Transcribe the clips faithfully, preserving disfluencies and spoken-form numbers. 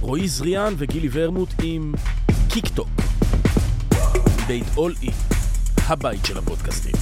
רועי זריאן וגילי ורמוט עם קיקטוק. בית אול-אי, הבית של הפודקאסטים.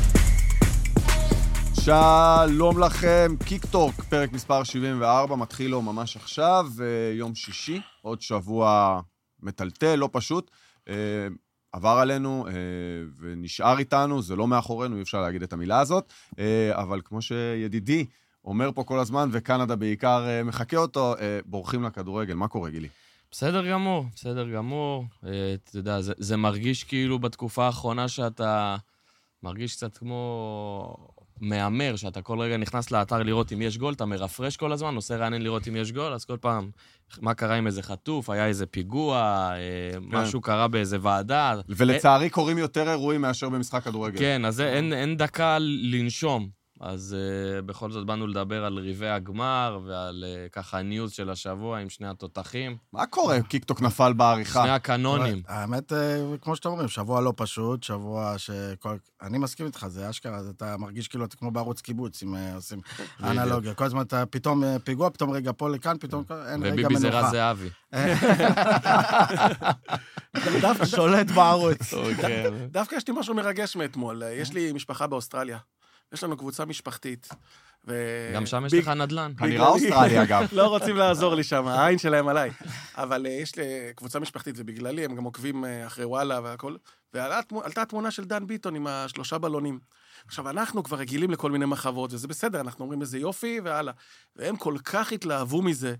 שלום לכם, קיקטוק, פרק מספר שבעים וארבע, מתחיל לו ממש עכשיו, יום שישי, עוד שבוע מטלטל, לא פשוט. עבר עלינו ונשאר איתנו, זה לא מאחורינו, אי אפשר להגיד את המילה הזאת, אבל כמו שידידי אומר פה כל הזמן, וקנדה בעיקר מחכה אותו, בורחים לכדורגל. מה קורה, גילי? בסדר גמור, בסדר גמור. אתה יודע, זה, זה מרגיש כאילו בתקופה האחרונה שאתה מרגיש קצת כמו מאמר, שאתה כל רגע נכנס לאתר לראות אם יש גול, אתה מרפרש כל הזמן, עושה רענן לראות אם יש גול, אז כל פעם, מה קרה עם איזה חטוף, היה איזה פיגוע, כן. משהו קרה באיזה ועדה. ולצערי קורים יותר אירועים מאשר במשחק כדורגל. כן, אז אין, אין דקה לנשום. אז uh, בכל זאת באנו לדבר על ריבי הגמר ועל uh, ככה הניוז של השבוע עם שני התותחים. מה קורה? קיקטוק נפל בעריכה. שני הקנונים. האמת, כמו שאתם אומרים, שבוע לא פשוט, שבוע שכל... אני מסכים איתך, זה אשכרה, אתה מרגיש כאילו אתה כמו בערוץ קיבוץ, אם עושים אנלוגיה. כל הזמן אתה פתאום פיגוע, פתאום רגע פה לכאן, פתאום אין רגע מנוחה. וביבי זה רז זהבי. דווקא שולט בערוץ. דווקא יש לי משהו מרגש מאתמול. יש לי משפחה באוסטרליה. יש לנו קבוצה משפחתית. גם שם יש לך נדל"ן. כנראה אוסטרליה, אגב. לא רוצים לעזור לי שם, העין שלהם עליי. אבל יש לי קבוצה משפחתית, ובגללי הם גם עוקבים אחרי וואלה והכל. ועלתה התמונה של דן ביטון עם השלושה בלונים. עכשיו, אנחנו כבר רגילים לכל מיני מחוות, וזה בסדר, אנחנו אומרים איזה יופי והלאה. והם כל כך התלהבו מזה,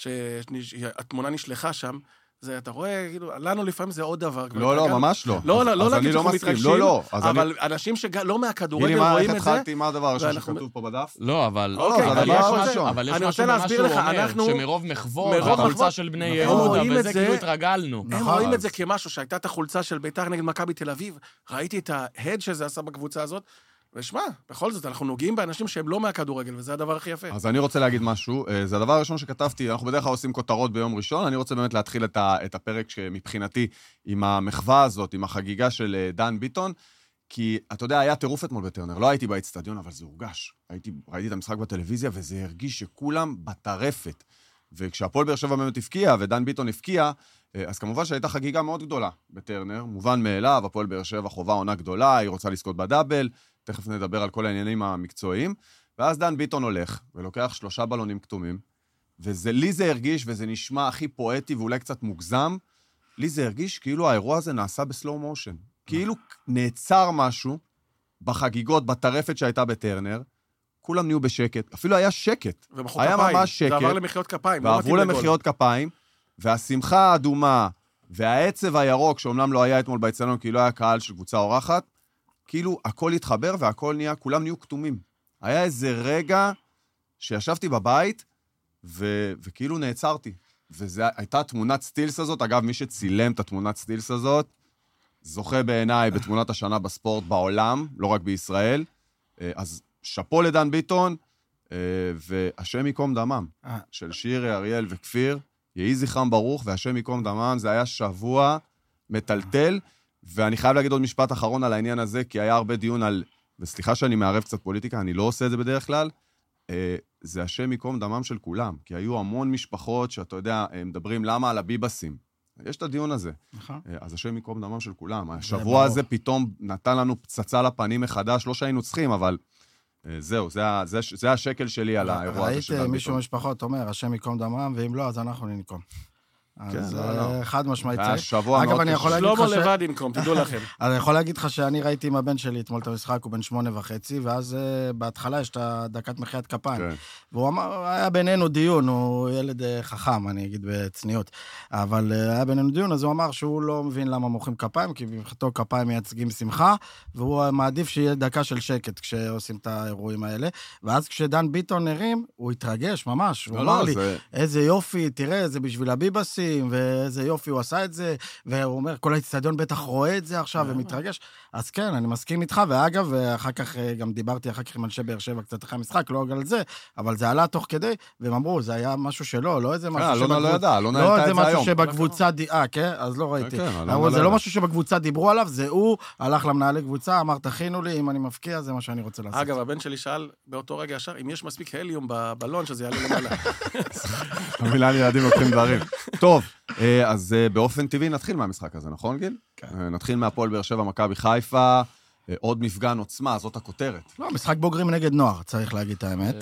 שהתמונה נשלחה שם, זה, אתה רואה, כאילו, לנו לפעמים זה עוד דבר. לא, לא, ממש לא. לא, לא, לא להגיד שאנחנו מתרגשים, לא, לא. אבל אנשים שלא מהכדורגל רואים את זה. הנה, מה, איך התחלתי, מה הדבר הראשון שכתוב פה בדף? לא, אבל... אוקיי, אבל יש משהו במשהו אומר, שמרוב מחוות, החולצה של בני יהודה, וזה כאילו התרגלנו. הם רואים את זה כמשהו, שהייתה את החולצה של בית"ר נגד מכבי תל אביב, ראיתי את ההד שזה עשה בקבוצה הזאת, ושמע, בכל זאת, אנחנו נוגעים באנשים שהם לא מהכדורגל, וזה הדבר הכי יפה. אז אני רוצה להגיד משהו, זה הדבר הראשון שכתבתי, אנחנו בדרך כלל עושים כותרות ביום ראשון, אני רוצה באמת להתחיל את הפרק שמבחינתי, עם המחווה הזאת, עם החגיגה של דן ביטון, כי אתה יודע, היה טירוף אתמול בטרנר, לא הייתי באצטדיון, אבל זה הורגש. הייתי, ראיתי את המשחק בטלוויזיה, וזה הרגיש שכולם בטרפת. וכשהפועל באר שבע באמת הפקיע, ודן ביטון הפקיע, אז כמובן שהייתה חגיגה מאוד גדולה בטרנר, מובן מאליו, הפועל באר שבע חובה עונה גדולה, היא רוצה לזכות בדאבל, תכף נדבר על כל העניינים המקצועיים, ואז דן ביטון הולך, ולוקח שלושה בלונים כתומים, וזה, לי זה הרגיש, וזה נשמע הכי פואטי, ואולי קצת מוגזם, לי זה הרגיש כאילו האירוע הזה נעשה בסלואו מושן, כאילו נעצר משהו, בחגיגות, בטרפת שהייתה בטרנר, כולם נהיו בשקט, אפילו היה שקט, היה ממש שקט, זה עבר למחיאות כפיים, ועברו למחיאות כפיים, והשמחה האדומה, והעצב הירוק, שאומנם לא היה אתמול באצטדיון, כי לא היה קהל של קבוצה אורחת, כאילו הכל התחבר והכל נהיה, כולם נהיו כתומים. היה איזה רגע שישבתי בבית, ו, וכאילו נעצרתי. וזו הייתה תמונת סטילס הזאת, אגב, מי שצילם את התמונת סטילס הזאת, זוכה בעיניי בתמונת השנה בספורט בעולם, לא רק בישראל. אז שפו לדן ביטון, והשם יקום דמם, של שירי, אריאל וכפיר, יהי זכרם ברוך, והשם יקום דמם, זה היה שבוע מטלטל, ואני חייב להגיד עוד משפט אחרון על העניין הזה, כי היה הרבה דיון על, וסליחה שאני מערב קצת פוליטיקה, אני לא עושה את זה בדרך כלל, זה השם יקום דמם של כולם, כי היו המון משפחות שאתה יודע, מדברים למה על הביבסים. יש את הדיון הזה. אז השם יקום דמם של כולם. השבוע הזה פתאום נתן לנו פצצה לפנים מחדש, לא שהיינו צריכים, אבל זהו, זה, זה, זה השקל שלי על האירוע הזה של דן ביטון. ראיתי מישהו משפחות אומר, השם יקום דמם, ואם לא, אז אנחנו ננקום. אז חד משמעית צריך. אגב, אני יכול להגיד לך שלמה לבד ינקום, תדעו לכם. אני יכול להגיד לך שאני ראיתי עם הבן שלי אתמול את המשחק, הוא בן שמונה וחצי, ואז בהתחלה יש את הדקת מחיית כפיים. והוא אמר, היה בינינו דיון, הוא ילד חכם, אני אגיד בצניעות, אבל היה בינינו דיון, אז הוא אמר שהוא לא מבין למה מוחאים כפיים, כי במחתו כפיים מייצגים שמחה, והוא מעדיף שיהיה דקה של שקט כשעושים את האירועים האלה, ואז כשדן ביטון הרים, הוא התרגש ממש, הוא אמר לי, איזה יופי, תראה, זה בשביל הביבסי, ואיזה יופי הוא עשה את זה, והוא אומר, כל האצטדיון בטח רואה את זה עכשיו ומתרגש. אז כן, אני מסכים איתך, ואגב, אחר כך גם דיברתי אחר כך עם אנשי באר שבע קצת אחרי המשחק, לא על זה, אבל זה עלה תוך כדי, והם אמרו, זה היה משהו שלו, לא איזה משהו שבקבוצה... לא ידע, לא נהלתה את זה היום. לא איזה משהו שבקבוצה... אה, כן? אז לא ראיתי. זה לא משהו שבקבוצה דיברו עליו, זה הוא הלך למנהלי קבוצה, אמר, תכינו לי, אם אני מפקיע, זה מה שאני רוצה לעשות. אגב, הבן שלי שאל באותו רגע ישר, אם יש מספיק הליום בבלון, שזה יעלה למעלה. המילה ילדים לוקחים דברים. טוב, אז באופן טבעי נתחיל מהמשחק הזה, נכון, גיל? כן. נתחיל מהפועל באר שבע, מכבי חיפה, עוד מפגן עוצמה, זאת הכותרת. לא, משחק בוגרים נגד נוער, צריך להגיד את האמת.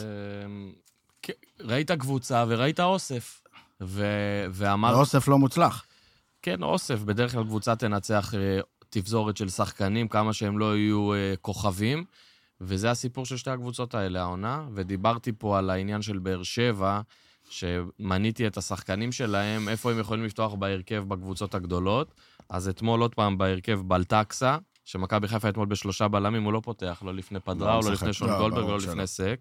ראית קבוצה וראית אוסף, ואמר... אוסף לא מוצלח. כן, אוסף, בדרך כלל קבוצה תנצח תפזורת של שחקנים, כמה שהם לא יהיו כוכבים, וזה הסיפור של שתי הקבוצות האלה, העונה, ודיברתי פה על העניין של באר שבע, שמניתי את השחקנים שלהם, איפה הם יכולים לפתוח בהרכב בקבוצות הגדולות, אז אתמול עוד פעם בהרכב בלטקסה, שמכבי חיפה אתמול בשלושה בלמים, הוא לא פותח, לא לפני פדראו, לא לפני שון גולדברג, לא לפני סק.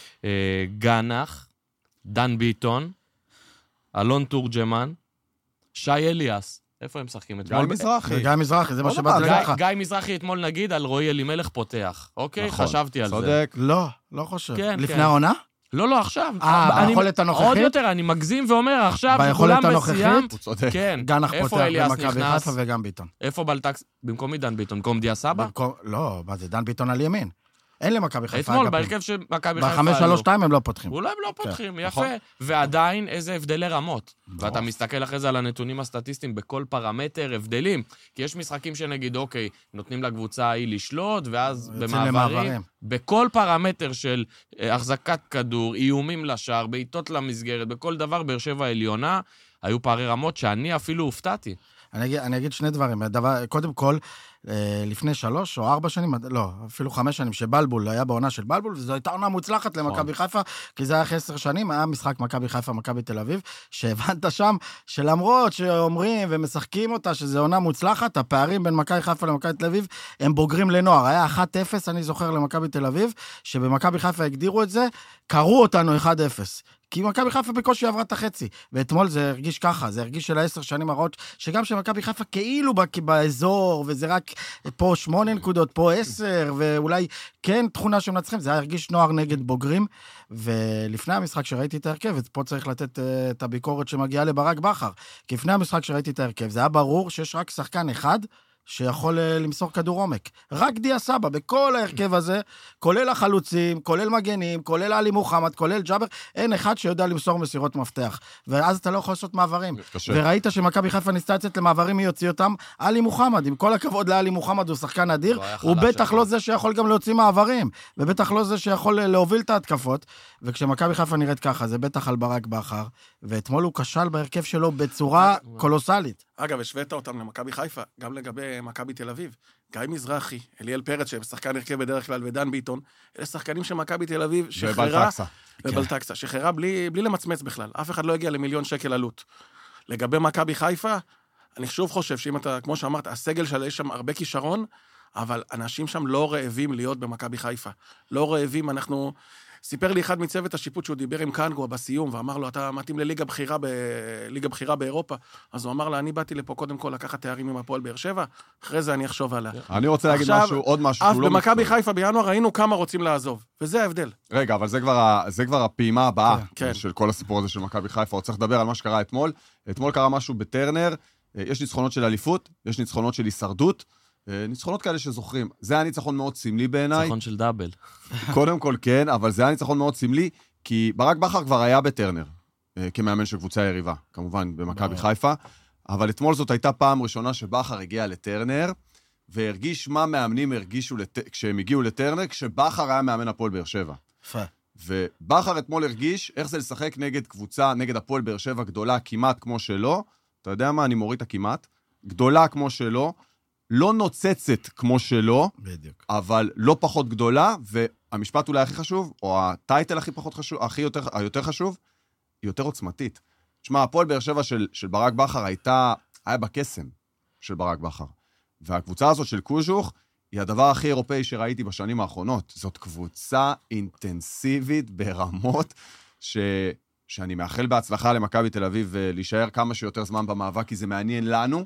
גנח, דן ביטון, אלון תורג'מן, שי אליאס. איפה הם משחקים אתמול? גיא מזרחי. גיא מזרחי, זה מה שבאתי להגיד לך. גיא מזרחי אתמול נגיד על רועי אלימלך פותח. אוקיי? חשבתי על זה. צודק. לא, לא חושב. כן, לפני כן. העונה? לא, לא, עכשיו. אה, ביכולת הנוכחית? עוד יותר, אני מגזים ואומר, עכשיו ביכולת שכולם הנוכחית? בסיימת. הוא צודק. כן. גנח איפה פותח אליאס במכבי נכנס? חיפה וגם ביטון. איפה בלטקס? במקום מי דן ביטון? במקום דיה סבא? במקום- לא, מה זה, דן ביטון על ימין. אין למכבי חיפה אתמול, אגפים. בהרכב שמכבי חיפה בחמש היו. שלוש שתיים הם לא פותחים. אולי הם לא פותחים, נכון. יפה. ועדיין, איזה הבדלי רמות. ואתה מסתכל אחרי זה על הנתונים הסטטיסטיים בכל פרמטר, הבדלים. כי יש משחקים שנגיד, אוקיי, נותנים לקבוצה ההיא לשלוט, ואז יוצאים במעברים, למעברים. בכל פרמטר של אה, החזקת כדור, איומים לשער, בעיטות למסגרת, בכל דבר, באר שבע העליונה, היו פערי רמות שאני אפילו הופתעתי. אני אגיד, אני אגיד שני דברים. הדבר, קודם כל, אה, לפני שלוש או ארבע שנים, לא, אפילו חמש שנים, שבלבול היה בעונה של בלבול, וזו הייתה עונה מוצלחת למכבי חיפה, כי זה היה אחרי עשר שנים, היה משחק מכבי חיפה, מכבי תל אביב, שהבנת שם שלמרות שאומרים ומשחקים אותה שזה עונה מוצלחת, הפערים בין מכבי חיפה למכבי תל אביב הם בוגרים לנוער. היה אחת אפס, אני זוכר, למכבי תל אביב, שבמכבי חיפה הגדירו את זה, קראו אותנו אחד אפס. כי מכבי חיפה בקושי עברה את החצי, ואתמול זה הרגיש ככה, זה הרגיש של העשר שנים הרעות, שגם שמכבי חיפה כאילו באזור, וזה רק פה שמונה נקודות, פה עשר, ואולי כן תכונה שמנצחים, זה היה הרגיש נוער נגד בוגרים, ולפני המשחק שראיתי את ההרכב, פה צריך לתת uh, את הביקורת שמגיעה לברק בכר, כי לפני המשחק שראיתי את ההרכב, זה היה ברור שיש רק שחקן אחד, שיכול uh, למסור כדור עומק. רק דיה סבא, בכל ההרכב הזה, כולל החלוצים, כולל מגנים, כולל עלי מוחמד, כולל ג'אבר, אין אחד שיודע למסור מסירות מפתח. ואז אתה לא יכול לעשות מעברים. קשה. וראית שמכבי חיפה ניסתה לצאת למעברים, מי יוציא אותם? עלי מוחמד, עם כל הכבוד לעלי מוחמד, הוא שחקן אדיר, הוא היה הוא חלש בטח שם. לא זה שיכול גם להוציא מעברים, ובטח לא זה שיכול להוביל את ההתקפות, וכשמכבי חיפה נראית ככה, זה בטח על ברק בכר, ואתמול הוא כשל בהרכב שלו בצורה קולוסלית. אגב, השווית אותם למכבי חיפה, גם לגבי מכבי תל אביב. גיא מזרחי, אליאל פרץ, שהם שחקן הרכב בדרך כלל, ודן ביטון, אלה שחקנים של מכבי תל אביב, שחררה... ובלטקסה. ובלטקסה, שחררה בלי, בלי למצמץ בכלל. אף אחד לא הגיע למיליון שקל עלות. לגבי מכבי חיפה, אני שוב חושב שאם אתה, כמו שאמרת, הסגל שלה יש שם הרבה כישרון, אבל אנשים שם לא רעבים להיות במכבי חיפה. לא רעבים, אנחנו... סיפר לי אחד מצוות השיפוט שהוא דיבר עם קנגו בסיום, ואמר לו, אתה מתאים לליגה בחירה, ב... ליגה בחירה באירופה. אז הוא אמר לה, אני באתי לפה קודם כל לקחת תארים עם הפועל באר שבע, אחרי זה אני אחשוב עליה. אני רוצה להגיד עכשיו, משהו, עוד משהו אף שהוא לא... במכבי מקצועי. חיפה בינואר ראינו כמה רוצים לעזוב, וזה ההבדל. רגע, אבל זה כבר, ה- זה כבר הפעימה הבאה כן. של כל הסיפור הזה של מכבי חיפה. עוד צריך לדבר על מה שקרה אתמול. אתמול קרה משהו בטרנר, יש ניצחונות של אליפות, יש ניצחונות של הישרדות, ניצחונות כאלה שזוכרים. זה היה ניצחון מאוד סמלי בעיניי. ניצחון של דאבל. קודם כל כן, אבל זה היה ניצחון מאוד סמלי, כי ברק בכר כבר היה בטרנר, כמאמן של קבוצה יריבה, כמובן במכבי חיפה, אבל אתמול זאת הייתה פעם ראשונה שבכר הגיע לטרנר, והרגיש מה מאמנים הרגישו לת... כשהם הגיעו לטרנר, כשבכר היה מאמן הפועל באר שבע. יפה. ובכר אתמול הרגיש איך זה לשחק נגד קבוצה, נגד הפועל באר שבע גדולה כמעט כמו שלו, אתה יודע מה, אני מוריד את הכמעט, גדולה כמו שלו, לא נוצצת כמו שלו, בדיוק. אבל לא פחות גדולה, והמשפט אולי הכי חשוב, או הטייטל הכי פחות חשוב, הכי יותר, היותר חשוב, היא יותר עוצמתית. תשמע, הפועל באר שבע של, של ברק בכר הייתה, היה בקסם של ברק בכר. והקבוצה הזאת של קוז'וך, היא הדבר הכי אירופאי שראיתי בשנים האחרונות. זאת קבוצה אינטנסיבית ברמות, ש... שאני מאחל בהצלחה למכבי תל אביב, להישאר כמה שיותר זמן במאבק, כי זה מעניין לנו,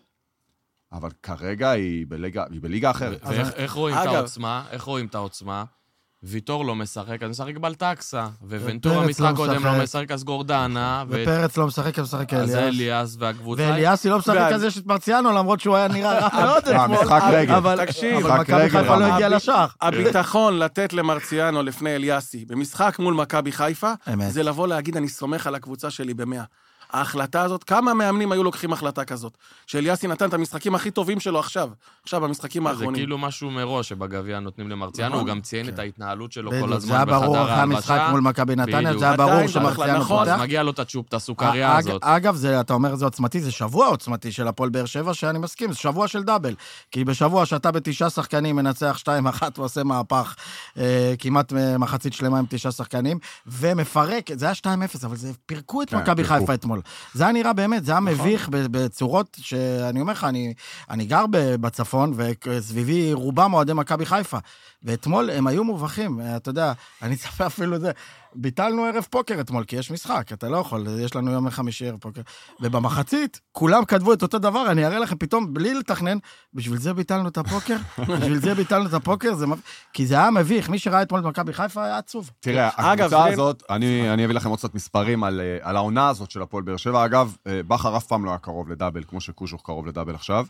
אבל כרגע היא בליגה, היא בליגה אחרת. ואיך רואים את אגב- העוצמה? איך רואים את העוצמה? ויטור לא משחק, אז משחק בלטקסה, וונטורה ופרץ משחק לא קודם משחק. לא משחק, אז גורדנה, ו- ופרץ לא משחק, הוא משחק אז אליאס. אליאס והקבוצה... ואליאסי לא משחק ואז- אז יש את מרציאנו, למרות שהוא היה נראה רע מאוד אה, אתמול. משחק רגל. אבל תקשיב, אבל משחק מכבי רגל חיפה לא רמה. הגיע לשער. הביטחון לתת למרציאנו לפני אליאסי, במשחק מול מכבי חיפה, אמת. זה לבוא להגיד, אני סומך על הקבוצה שלי במאה. ההחלטה הזאת, כמה מאמנים היו לוקחים החלטה כזאת? שאליאסי נתן את המשחקים הכי טובים שלו עכשיו, עכשיו במשחקים האחרונים. זה כאילו משהו מראש שבגביע נותנים למרציאנו, הוא גם ציין את ההתנהלות שלו כל הזמן זה היה ברור אחרי המשחק מול מכבי נתניה, זה היה ברור שמרציאנו פותח. אז מגיע לו את הצ'ופ, את הסוכריה הזאת. אגב, אתה אומר זה עוצמתי, זה שבוע עוצמתי של הפועל באר שבע, שאני מסכים, זה שבוע של דאבל. כי בשבוע שאתה בתשעה שחקנים מנצח שתיים אחת ועושה מהפך, כמעט מחצית שלמה עם תשעה שחקנים, ומפרק, זה היה שתיים אפס, אבל זה פירקו את מכבי חיפה אתמול. זה היה נראה באמת, זה היה מביך בצורות שאני אומר לך, אני, אני גר בצפון, וסביבי רובם אוהדי מכבי חיפה, ואתמול הם היו מובכים, אתה יודע, אני צפה אפילו זה, ביטלנו ערב פוקר אתמול, כי יש משחק, אתה לא יכול, יש לנו יום חמישי ערב פוקר, ובמחצית, כולם כתבו את אותו דבר, אני אראה לכם פתאום, בלי לתכנן, בשביל זה ביטלנו את הפוקר, בשביל זה ביטלנו את הפוקר, זה... כי זה היה מביך, מי שראה אתמול את מכבי חיפה היה עצוב. תראה, הקבוצה הזאת, אני, אני אביא לכם עוד קצת מספרים על, על העונה הזאת של הפועל באר שבע, אגב, בכר אף פעם לא היה קרוב לדאבל, כמו שקוז'וך קרוב לדאבל עכשיו,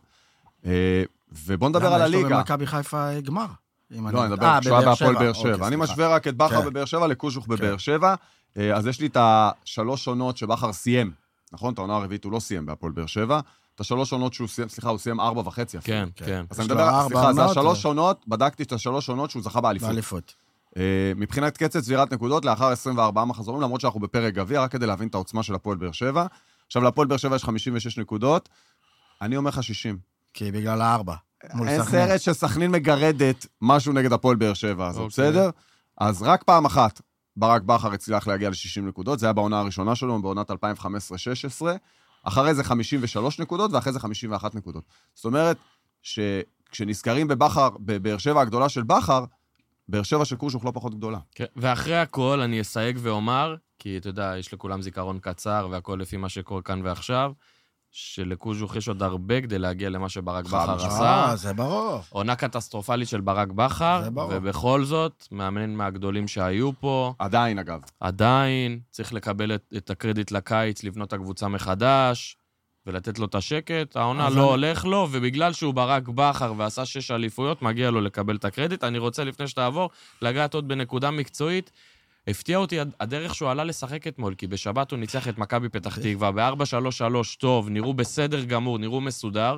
ובוא נדבר על הליגה. למה יש לו במכבי חיפה גמר? לא, אני מדבר, כשהוא היה בהפועל באר שבע. אני משווה רק את בכר בבאר שבע לקוז'וך בבאר שבע, אז יש לי את השלוש עונות שבכר סיים, נכון? את העונה הרביעית הוא לא סיים בהפועל באר שבע, את השלוש עונות שהוא סיים, סליחה, הוא סיים ארבע וחצי. כן, כן. אז אני מדבר, סליחה, זה השלוש עונות, בדקתי את השלוש עונות שהוא זכה באליפות. באליפות. מבחינת קצת צבירת נקודות, לאחר עשרים וארבעה מחזורים, למרות שאנחנו בפרק גביע, רק כדי להבין את העוצמה של הפועל באר שבע. עכשיו, להפועל באר שבע יש חמישים ושש נקודות, אני אומר לך שישים. כי בגלל הארבע. אין סרט שסכנין מגרדת משהו נגד הפועל באר שבע, אז בסדר? אז רק פעם אחת, ברק בכר הצליח להגיע ל-שישים נקודות, זה היה בעונה הראשונה שלו, בעונת אלפיים וחמש עשרה שש עשרה, אחרי זה חמישים ושלוש נקודות, ואחרי זה חמישים ואחת נקודות. זאת אומרת, שכשנזכרים בבכר, בבאר שבע הגדולה של בכר, באר שבע של קוז'וך לא פחות גדולה. כן, ואחרי הכל אני אסייג ואומר, כי אתה יודע, יש לכולם זיכרון קצר, והכל לפי מה שקורה כאן ועכשיו, שלקוז'וך יש עוד הרבה כדי להגיע למה שברק בכר עשה. זה ברור. עונה קטסטרופלית של ברק בכר, ובכל זאת, מאמן מהגדולים שהיו פה. עדיין, אגב. עדיין, צריך לקבל את, את הקרדיט לקיץ, לבנות את הקבוצה מחדש, ולתת לו את השקט. העונה לא הולך לו, ובגלל שהוא ברק בכר ועשה שש אליפויות, מגיע לו לקבל את הקרדיט. אני רוצה, לפני שתעבור, לגעת עוד בנקודה מקצועית, הפתיע אותי הדרך שהוא עלה לשחק אתמול, כי בשבת הוא ניצח את מכבי פתח תקווה, ב-ארבע שלוש שלוש טוב, נראו בסדר גמור, נראו מסודר,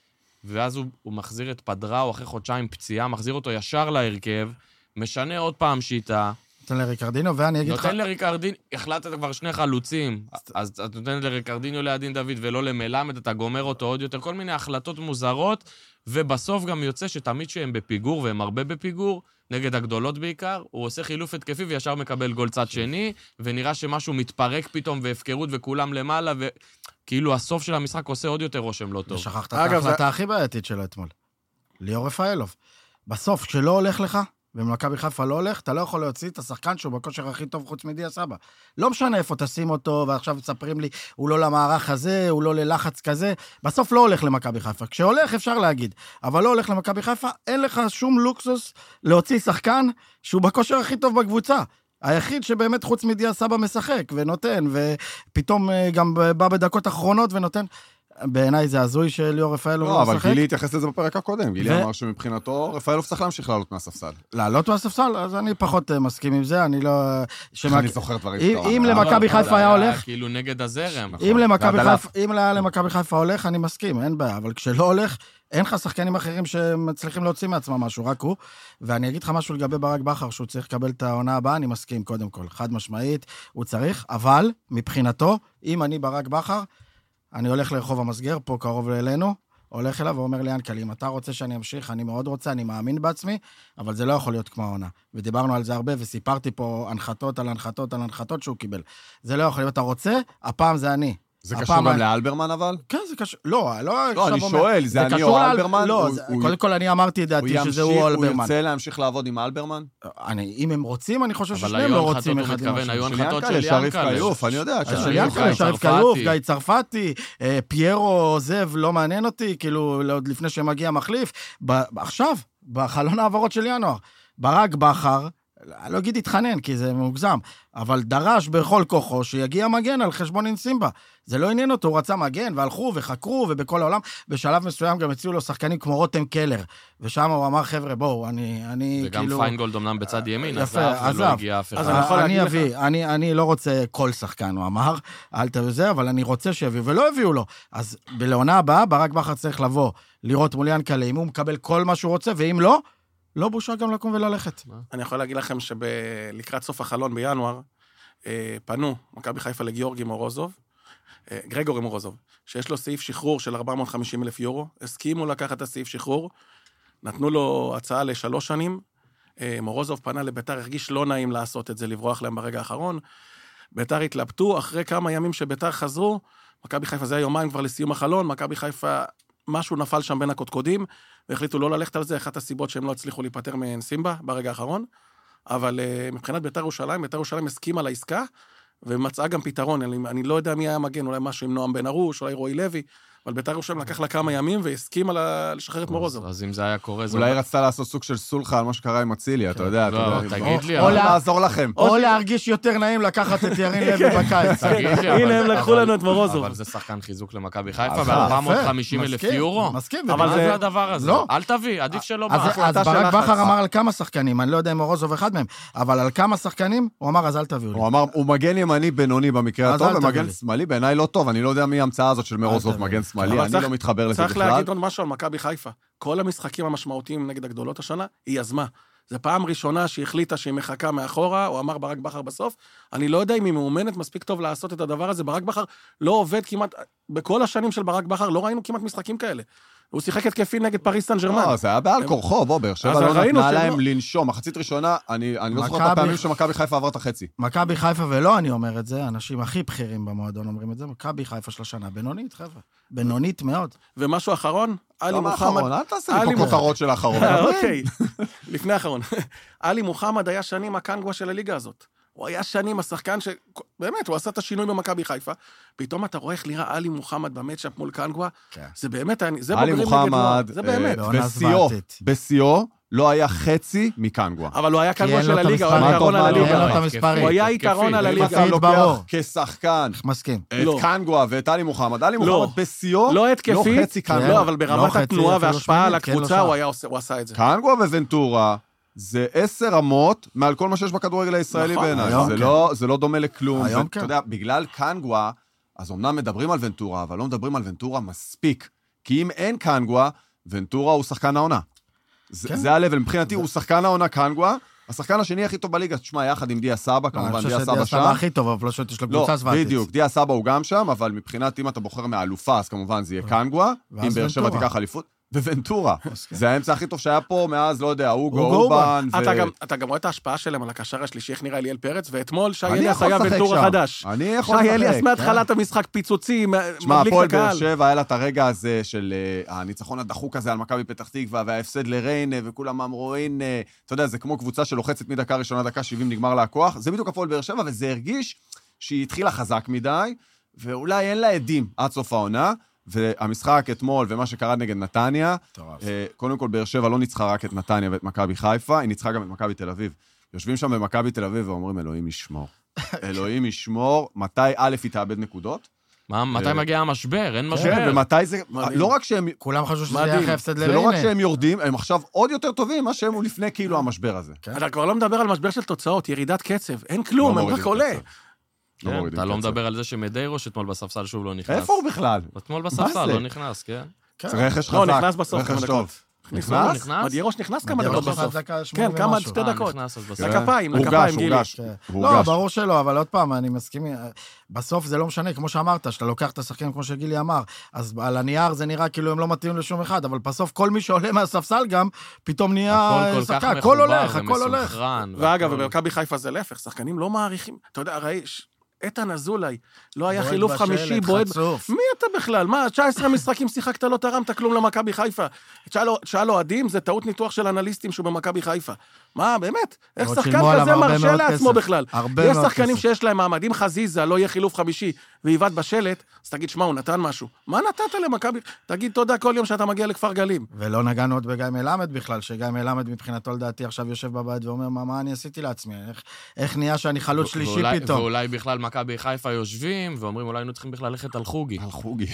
ואז הוא, הוא מחזיר את פדראו אחרי חודשיים פציעה, מחזיר אותו ישר להרכב, משנה עוד פעם שיטה. נותן לריקרדינו, ואני אגיד לך... נותן לריקרדינו, החלטת כבר שני חלוצים, אז אתה נותן לריקרדינו לידין דוד ולא למלמד, אתה גומר אותו עוד יותר, כל מיני החלטות מוזרות, ובסוף גם יוצא שתמיד שהם בפיגור, והם הרבה בפיגור, נגד הגדולות בעיקר, הוא עושה חילוף התקפי וישר מקבל גול צד שני, ונראה שמשהו מתפרק פתאום והפקרות וכולם למעלה, וכאילו הסוף של המשחק עושה עוד יותר רושם לא טוב. ושכחת את ההחלטה הכי בעייתית שלו אתמול. ליאור רפאלוב. בסוף, כשלא הולך לך, ומכבי חיפה לא הולך, אתה לא יכול להוציא את השחקן שהוא בכושר הכי טוב חוץ מדיה סבא. לא משנה איפה תשים אותו, ועכשיו מספרים לי, הוא לא למערך הזה, הוא לא ללחץ כזה, בסוף לא הולך למכבי חיפה. כשהולך אפשר להגיד, אבל לא הולך למכבי חיפה, אין לך שום לוקסוס להוציא שחקן שהוא בכושר הכי טוב בקבוצה. היחיד שבאמת חוץ מדיה סבא משחק ונותן, ופתאום גם בא בדקות אחרונות ונותן... בעיניי זה הזוי של ליאור רפאלוב לא, אבל גילי התייחס לזה בפרק הקודם. גילי אמר שמבחינתו, רפאלוב צריך להמשיך לעלות מהספסל. לעלות מהספסל? אז אני פחות מסכים עם זה, אני לא... אני זוכר דברים שאתה... אם למכבי חיפה היה הולך... כאילו נגד הזרם. אם למכבי חיפה הולך, אני מסכים, אין בעיה. אבל כשלא הולך, אין לך שחקנים אחרים שמצליחים להוציא מעצמם משהו, רק הוא. ואני אגיד לך משהו לגבי ברק בכר, שהוא צריך לקבל את העונה הבאה, אני מסכים קודם כל. חד משמעית, הוא צריך, אבל מבחינתו, אם אני ברק בכר, אני הולך לרחוב המסגר, פה קרוב אלינו, הולך אליו ואומר לי, ינקל, אם אתה רוצה שאני אמשיך, אני מאוד רוצה, אני מאמין בעצמי, אבל זה לא יכול להיות כמו העונה. ודיברנו על זה הרבה, וסיפרתי פה הנחתות על הנחתות על הנחתות שהוא קיבל. זה לא יכול להיות, אתה רוצה, הפעם זה אני. זה קשור גם לאלברמן אבל? כן, זה קשור, לא, לא, לא, אני שואל, זה אני או אלברמן? לא, קודם כל אני אמרתי את דעתי שזה הוא אלברמן. הוא ירצה להמשיך לעבוד עם אלברמן? אם הם רוצים, אני חושב ששניהם לא רוצים אחד עם השני. היו הנחתות של שריף קיוף, אני יודע. של ינקל, שריף קיוף, גיא צרפתי, פיירו עוזב, לא מעניין אותי, כאילו, עוד לפני שמגיע מחליף. עכשיו, בחלון העברות של ינואר, ברק בכר, לא אגיד התחנן, כי זה מוגזם, אבל דרש בכל כוחו שיגיע מגן על חשבון אינסימבה. זה לא עניין אותו, הוא רצה מגן, והלכו וחקרו, ובכל העולם, בשלב מסוים גם הציעו לו שחקנים כמו רותם קלר, ושם הוא אמר, חבר'ה, בואו, אני, אני וגם כאילו... פיינגולד אמנם בצד ימין, יפה, עזב, ולא הגיע אף אחד. אני אביא, אני, אני לא רוצה כל שחקן, הוא אמר, אל תבזה, אבל אני רוצה שיביאו, ולא הביאו לו. אז בלעונה הבאה, ברק בכר צריך לבוא, לראות מול ינקלה, אם הוא מקבל כל מה שהוא רוצה, ואם לא, לא בושה גם לקום וללכת. אני יכול להגיד לכם שלקראת סוף החלון בינואר, פנו מכבי חיפה לגיאורגי מורוזוב, גרגורי מורוזוב, שיש לו סעיף שחרור של ארבע מאות וחמישים אלף יורו, הסכימו לקחת את הסעיף שחרור, נתנו לו הצעה לשלוש שנים, מורוזוב פנה לביתר, הרגיש לא נעים לעשות את זה, לברוח להם ברגע האחרון, ביתר התלבטו, אחרי כמה ימים שביתר חזרו, מכבי חיפה זה היה יומיים כבר לסיום החלון, מכבי חיפה משהו נפל שם בין הקודקודים, והחליטו לא ללכת על זה, אחת הסיבות שהם לא הצליחו להיפטר מסימבה ברגע האחרון, אבל uh, מבחינת ביתר ירושלים, ביתר ירושלים הסכימה לעסקה, ומצאה גם פתרון, אני, אני לא יודע מי היה מגן, אולי משהו עם נועם בן ארוש, אולי רועי לוי, אבל ביתר ירושלים לקח לה כמה ימים, והסכימה לשחרר את מורוזוב. אז אם זה היה קורה, זה... אולי רצתה לעשות סוק של סולחה על מה שקרה עם אצילי, אתה יודע. לא, תגיד לי. או לעזור לכם. או להרגיש יותר נעים לקחת את ירין לוי בקיץ. הנה, הם לקחו לנו את מורוזוב. אבל זה שחקן חיזוק למכבי חיפה, ב-ארבע מאות וחמישים אלף יורו. מסכים. אבל מה זה הדבר הזה? אל תביא, עדיף שלא בא. אז ברק בכר אמר על כמה שחקנים, אני לא יודע אם מורוזוב אחד מהם, אבל על כמה שחקנים, הוא אמר, אז אל תביאו לי. הוא אמר, הוא מגן ימני בינוני במקרה הטוב, ומגן שמאלי בעיניי לא טוב. אני לא יודע מי ההמצאה הזאת של מורוזוב מגן שמאלי, אני לא מתחבר לזה בכלל. צריך להגיד עוד משהו על מכבי חיפה. כל המשחקים המשמעותיים נגד הגדולות השנה, היא יזמה. זו פעם ראשונה שהיא החליטה שהיא מחכה מאחורה, או אמר ברק בכר בסוף. אני לא יודע אם היא מאומנת מספיק טוב לעשות את הדבר הזה. ברק בכר לא עובד כמעט, בכל השנים של ברק בכר לא ראינו כמעט משחקים כאלה. הוא שיחק התקפי נגד פריס סן ז'רמן. לא, זה היה בעל כורחו, בוא, באר שבע לא נתנה להם לנשום. מחצית ראשונה, אני לא זוכר את הפעמים שמכבי חיפה עברת חצי. מכבי חיפה, ולא אני אומר את זה, אנשים הכי בכירים במועדון אומרים את זה, מכבי חיפה של השנה, בינונית, חבר'ה. בינונית מאוד. ומשהו אחרון, עלי מוחמד... אחרון, אל תעשה לי פה כותרות של האחרון. אוקיי, לפני האחרון. עלי מוחמד היה שנים הקנגווה של הליגה הזאת. הוא היה שנים השחקן ש... באמת, הוא עשה את השינוי במכבי חיפה. פתאום אתה רואה איך נראה עלי מוחמד במצ'אפ מול קנגווה. זה באמת, זה עלי מוחמד, זה באמת. בסיו, בסיו, לא היה חצי מקנגווה. אבל הוא היה קנגווה של הליגה, הוא היה יתרון על הליגה. הוא היה יתרון על הליגה. אתה לוקח כשחקן. מסכים. את קנגווה ואת עלי מוחמד. עלי מוחמד בסיו, לא התקפי. לא חצי קנגווה. לא, אבל ברמת התנועה וההשפעה על הקבוצה, הוא עשה את זה. קנגווה וונטורה, זה עשר רמות מעל כל מה שיש בכדורגל הישראלי בעיניי. זה לא דומה לכלום. אתה יודע, בגלל קנגווה, אז אמנם מדברים על ונטורה, אבל לא מדברים על ונטורה מספיק. כי אם אין קנגווה, ונטורה הוא שחקן העונה. זה הלבל, מבחינתי הוא שחקן העונה קנגווה, השחקן השני הכי טוב בליגה, תשמע, יחד עם דיה סבא, כמובן דיה סבא שם. דיה סבא הכי טוב, אבל פשוט יש לו קבוצה סבתית. בדיוק, דיה סבא הוא גם שם, אבל מבחינת אם אתה בוחר מהאלופה, אז כמובן זה יהיה קנגווה, אם באר שבע תיקח אליפות. וונטורה. זה האמצע הכי טוב שהיה פה מאז, לא יודע, אוגו אורבן. אתה גם רואה את ההשפעה שלהם על הקשר השלישי, איך נראה אליאל פרץ, ואתמול שי אליאס היה וונטורה חדש. אני יכול לשחק. שי אליאס מהתחלת המשחק פיצוצי, מדליק את הקהל. שמע, הפועל באר שבע היה לה את הרגע הזה של הניצחון הדחוק הזה על מכבי פתח תקווה, וההפסד לריינה, וכולם אמרו, הנה, אתה יודע, זה כמו קבוצה שלוחצת מדקה ראשונה, דקה שבעים נגמר לה הכוח. זה בדיוק הפועל באר שבע, וזה הרגיש שהיא התחילה חזק מדי, ואולי אין לה עדים עד סוף העונה. והמשחק אתמול ומה שקרה נגד נתניה, קודם כל באר שבע לא ניצחה רק את נתניה ואת מכבי חיפה, היא ניצחה גם את מכבי תל אביב. יושבים שם במכבי תל אביב ואומרים, אלוהים ישמור. אלוהים ישמור, מתי א' היא תאבד נקודות? מה, מתי מגיע המשבר? אין משבר. כן, ומתי זה... לא רק שהם... כולם חשבו שזה היה אחרי הפסד לריינה. זה לא רק שהם יורדים, הם עכשיו עוד יותר טובים מה שהם לפני כאילו המשבר הזה. אתה כבר לא מדבר על משבר של תוצאות, ירידת קצב, אין כלום, הם רק עולה. אתה לא מדבר על זה שמדיירו שאתמול בספסל שוב לא נכנס. איפה הוא בכלל? אתמול בספסל לא נכנס, כן. זה רכש חזק. לא, נכנס בסוף. רכש טוב. נכנס? מדיירוש נכנס כמה דקות בסוף. כן, כמה שתי דקות. לכפיים, לכפיים, גילי. לא, ברור שלא, אבל עוד פעם, אני מסכים. בסוף זה לא משנה, כמו שאמרת, שאתה לוקח את השחקנים כמו שגילי אמר, אז על הנייר זה נראה כאילו הם לא מתאים לשום אחד, אבל בסוף כל מי שעולה מהספסל גם, פתאום נהיה שחקן, הכל הולך, הכל הולך. ואגב, במכבי חיפה זה להפך, שחקנים לא מעריכים. אתה יודע, הרי איתן אזולאי, לא היה חילוף חמישי, בועד... מי אתה בכלל? מה, תשע עשרה משחקים שיחקת, לא תרמת כלום למכבי חיפה. תשאל אוהדים, זה טעות ניתוח של אנליסטים שהוא במכבי חיפה. מה, באמת? איך שחקן כזה מרשה לעצמו בכלל? יש שחקנים שיש להם מעמדים חזיזה, לא יהיה חילוף חמישי, ועיבד בשלט, אז תגיד, שמה, הוא נתן משהו. מה נתת למכבי? תגיד תודה כל יום שאתה מגיע לכפר גלים. ולא נגענו עוד בגיא מלמד בכלל, שגיא מלמד מבחינתו לדעתי עכשיו יושב בבית ואומר, מה, מה אני עשיתי לעצמי? איך, איך נהיה שאני חלוץ שלישי ואולי, פתאום? ואולי בכלל מכבי חיפה יושבים, ואומרים, אולי היינו צריכים בכלל ללכת על חוגי. על חוגי.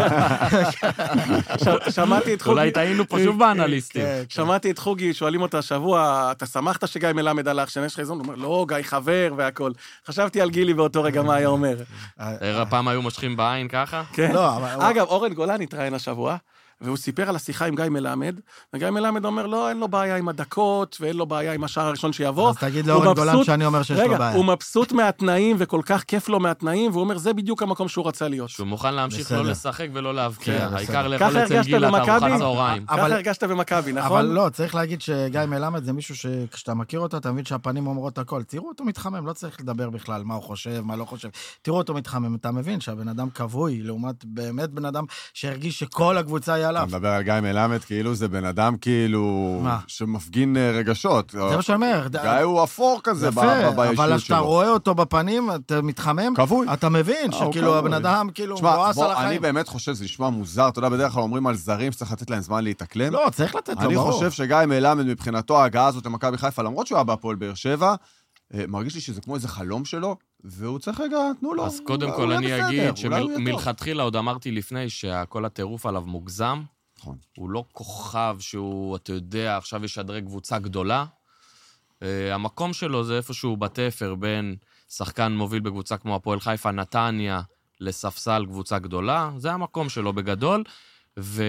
שמעתי את חוגי. אולי טעינו פה שוב באנליסטים. שמעתי את חוגי, שואלים אותה השבוע, אתה שמחת שגיא מלמד הלך, שנש לך איזון? הוא אומר, לא, גיא חבר והכל. חשבתי על גילי באותו רגע מה היה אומר. פעם היו מושכים בעין ככה? כן. אגב, אורן גולן התראיין השבוע, והוא סיפר על השיחה עם גיא מלמד, וגיא מלמד אומר, לא, אין לו בעיה עם הדקות, ואין לו בעיה עם השער הראשון שיבוא. אז תגיד לאורן גולן שאני אומר שיש לו בעיה. רגע, הוא מבסוט מהתנאים, וכל כך כיף לו מהתנאים, והוא אומר, זה בדיוק המקום שהוא רצה להיות. שהוא מוכן להמשיך לא לשחק ולא להבקיע. העיקר ככה לאכול אצל גילה את ארוחת צהריים. ככה הרגשת במכבי, נכון? אבל לא, צריך להגיד שגיא מלמד זה מישהו שכשאתה מכיר אותו, אתה מבין שהפנים אומרות הכל. תראו אותו מתחמם, לא צריך לדבר בכלל מה הוא חושב, מה לא חושב. תראו אותו מתחמם, אתה מבין שהבן אדם כבוי, לעומת באמת בן אדם שהרגיש שכל הקבוצה היא עליו. אתה מדבר על גיא מלמד, כאילו זה בן אדם כאילו שמפגין רגשות. זה מה שאומר. גיא הוא אפור כזה באישיות שלו. אבל כשאתה רואה אותו בפנים, אתה מתחמם, כבוי. אתה מבין שכאילו הבן אדם כאילו מואס על החיים. אני באמת חושב שזה נשמע מוזר, אתה יודע, בדרך כלל אומרים על זרים שצריך לתת להם זמן להתאקלם. לא, צריך לתת לו, אני ברור. חושב שגיא מלמד מבחינתו, ההגעה הזאת למכבי חיפה, למרות שהוא היה בהפועל באר שבע, מרגיש לי שזה כמו איזה חלום שלו, והוא צריך רגע, תנו לו. אז קודם כל אני אגיד שמלכתחילה עוד אמרתי לפני שכל הטירוף עליו מוגזם. נכון. הוא לא כוכב שהוא, אתה יודע, עכשיו ישדרג קבוצה גדולה. המקום שלו זה איפשהו בתפר בין שחקן מוביל בקבוצה כמו הפועל חיפה, נתניה, לספסל קבוצה גדולה. זה המקום שלו בגדול. ו...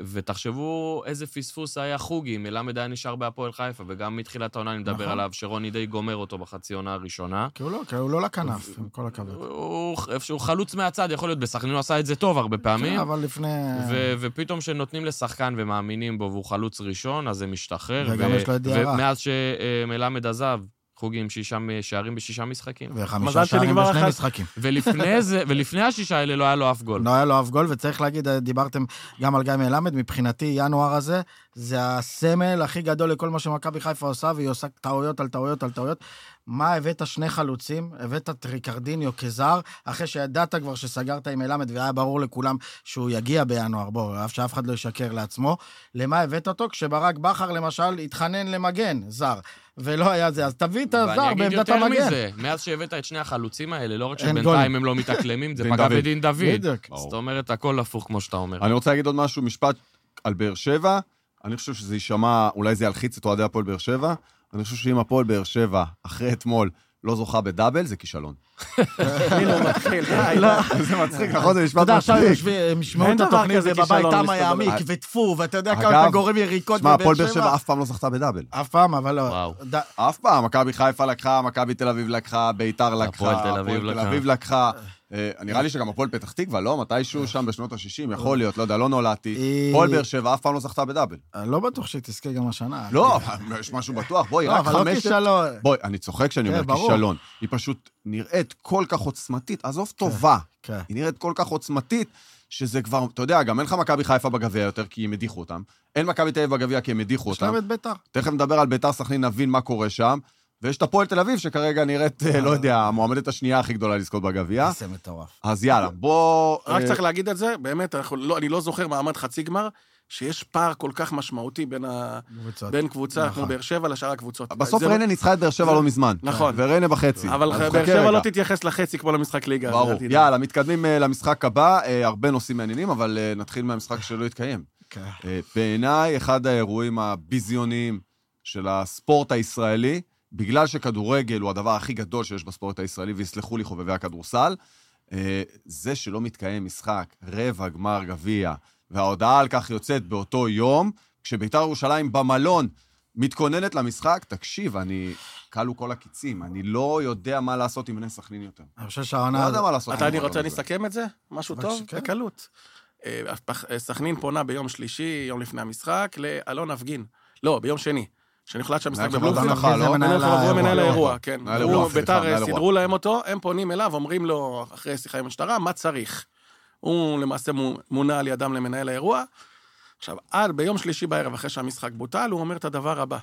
ותחשבו איזה פספוס היה חוגי, מלמד היה נשאר בהפועל חיפה, וגם מתחילת העונה אני מדבר נכון. עליו, שרוני די גומר אותו בחצי עונה הראשונה. כי הוא לא, כי הוא לא לכנף, עם כל הכבוד. הוא, הוא חלוץ מהצד, יכול להיות בסכנין, הוא עשה את זה טוב הרבה פעמים. כן, אבל לפני... ו... ופתאום שנותנים לשחקן ומאמינים בו, והוא חלוץ ראשון, אז זה משתחרר. וגם ו... יש לו את דירה. ומאז שמלמד עזב, חוגי עם שישה שערים בשישה משחקים. וחמישה שערים בשני משחקים. ולפני זה, ולפני השישה האלה לא היה לו אף גול. לא היה לו אף גול, וצריך להגיד, דיברתם גם על גיא מלמד, מבחינתי, ינואר הזה, זה הסמל הכי גדול לכל מה שמכבי חיפה עושה, והיא עושה טעויות על טעויות על טעויות. מה הבאת שני חלוצים? הבאת את ריקרדיניו כזר, אחרי שידעת כבר שסגרת עם מלמד, והיה ברור לכולם שהוא יגיע בינואר, בוא, אף שאף אחד לא ישקר לעצמו. למה הבאת אותו? כשברק בכר, למשל, התחנן למגן, זר. ולא היה זה, אז תביא את הזר בעמדת המגן. ואני אגיד יותר מזה, מאז שהבאת את שני החלוצים האלה, לא רק שבינתיים הם לא מתאקלמים, זה פגע בדין דוד. זאת אומרת, הכל הפוך כמו שאתה אומר. אני רוצה להגיד עוד משהו, משפט על באר שבע, אני חושב שזה יישמע, אולי זה ילחיץ את אוהדי הפועל באר שבע, אני חושב שאם הפועל באר שבע, אחרי אתמול, לא זוכה בדאבל, זה כישלון. הנה הוא מתחיל, די. זה מצחיק, נכון? זה משפט מצחיק. אתה יודע, עכשיו אין משמעו את דבר התוכנית, כזה ובבית כישלון תמה מסתבר. יעמיק, וטפו, ואתה יודע כמה אגב, אתה גורם יריקות תשמע, בבאר הפועל באר שבע שבע. אף פעם לא זכתה בדאבל. אף פעם, אבל לא. וואו. ד- אף פעם, מכבי חיפה לקחה, מכבי תל אביב לקחה, ביתר לקחה, הפועל תל אביב הפועל תל לקחה. אביב לקחה. אה, נראה לי שגם הפועל פתח תקווה, לא? מתישהו שם בשנות ה-שישים, יכול להיות, לא יודע, לא נולדתי. היא- הפועל באר שבע אף פעם לא זכתה בדאבל. אני לא בטוח שהיא תזכה גם השנה. לא, יש משהו בטוח, בואי, לא, רק אבל לא חמשת... כישלון. בואי, אני צוחק שאני כן, אומר ברור. כישלון. היא פשוט נראית כל כך עוצמתית, עזוב טובה. כן. היא נראית כל כך עוצמתית, שזה כבר, אתה יודע, גם אין לך מכבי חיפה בגביע יותר, כי הם הדיחו אותם. אין מכבי תל אביב בגביע, כי הם הדיחו יש להם אותם. את ביתר. תכף נדבר על ביתר סכנין, נבין מה קורה שם. ויש את הפועל תל אביב, שכרגע נראית, לא יודע, המועמדת השנייה הכי גדולה לזכות בגביע. זה מטורף. אז יאללה, בוא... רק אה, צריך להגיד את זה, באמת, אנחנו לא- אני לא זוכר מעמד חצי גמר, שיש פער כל כך משמעותי בין ה- קבוצות. בין קבוצה נכון. כמו באר שבע לשאר הקבוצות. בסוף זה- ריינה ניצחה את באר שבע לא מזמן. נכון. וריינה בחצי. אבל אז באר חכה שבע רגע. לא תתייחס לחצי כמו למשחק ליגה. ברור. לדעתי. יאללה, מתקדמים אה, למשחק הבא, אה, הרבה נושאים מעניינים, אבל אה, נתחיל מהמשחק שלא התקיים. כן. אה, בעיניי, אחד האירועים הביזיוניים של הספורט הישראלי, בגלל שכדורגל הוא הדבר הכי גדול שיש בספורט הישראלי, ויסלחו לי חובבי הכדורסל, אה, זה שלא מתקיים משחק רבע גמר גביע, וההודעה על כך יוצאת באותו יום, כשביתר ירושלים במלון מתכוננת למשחק, תקשיב, אני... קלו כל הקיצים, אני לא יודע מה לעשות עם בני סכנין יותר. אני חושב לא שהעונה... יודע מה לעשות. אתה עם אני החלום רוצה הזה. לסכם את זה? משהו בבקשה, טוב? כן. בקלות. אה, פח- סכנין פונה ביום שלישי, יום לפני המשחק, לאלון אבגין. לא, ביום שני. שנוחלט שהמשחק מנהל בבלומפילד. חברת אבטחה, לא? מנהל הוא האירוע. מנהל האירוע, כן. מנהל הוא, אירוע, סליחה, ביתר מנהל אירוע. סידרו להם אותו, הם פונים אליו, אומרים לו, אחרי שיחה עם המשטרה, מה צריך? הוא למעשה מו- מונה על ידם למנהל האירוע. עכשיו, עד ביום שלישי בערב, אחרי שהמשחק בוטל, הוא אומר את הדבר הבא.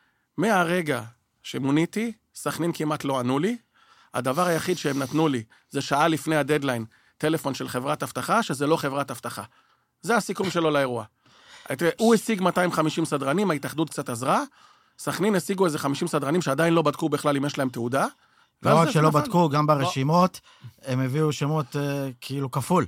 מהרגע שמוניתי, סכנין כמעט לא ענו לי, הדבר היחיד שהם נתנו לי, זה שעה לפני הדדליין, טלפון של חברת אבטחה, שזה לא חברת אבטחה. זה הסיכום שלו לאירוע. הוא השיג מאתיים וחמישים סדרנים, ההתאחדות קצת עזרה, סכנין השיגו איזה חמישים סדרנים שעדיין לא בדקו בכלל אם יש להם תעודה. לא רק שלא בדקו, גם ברשימות, הם הביאו שמות כאילו כפול.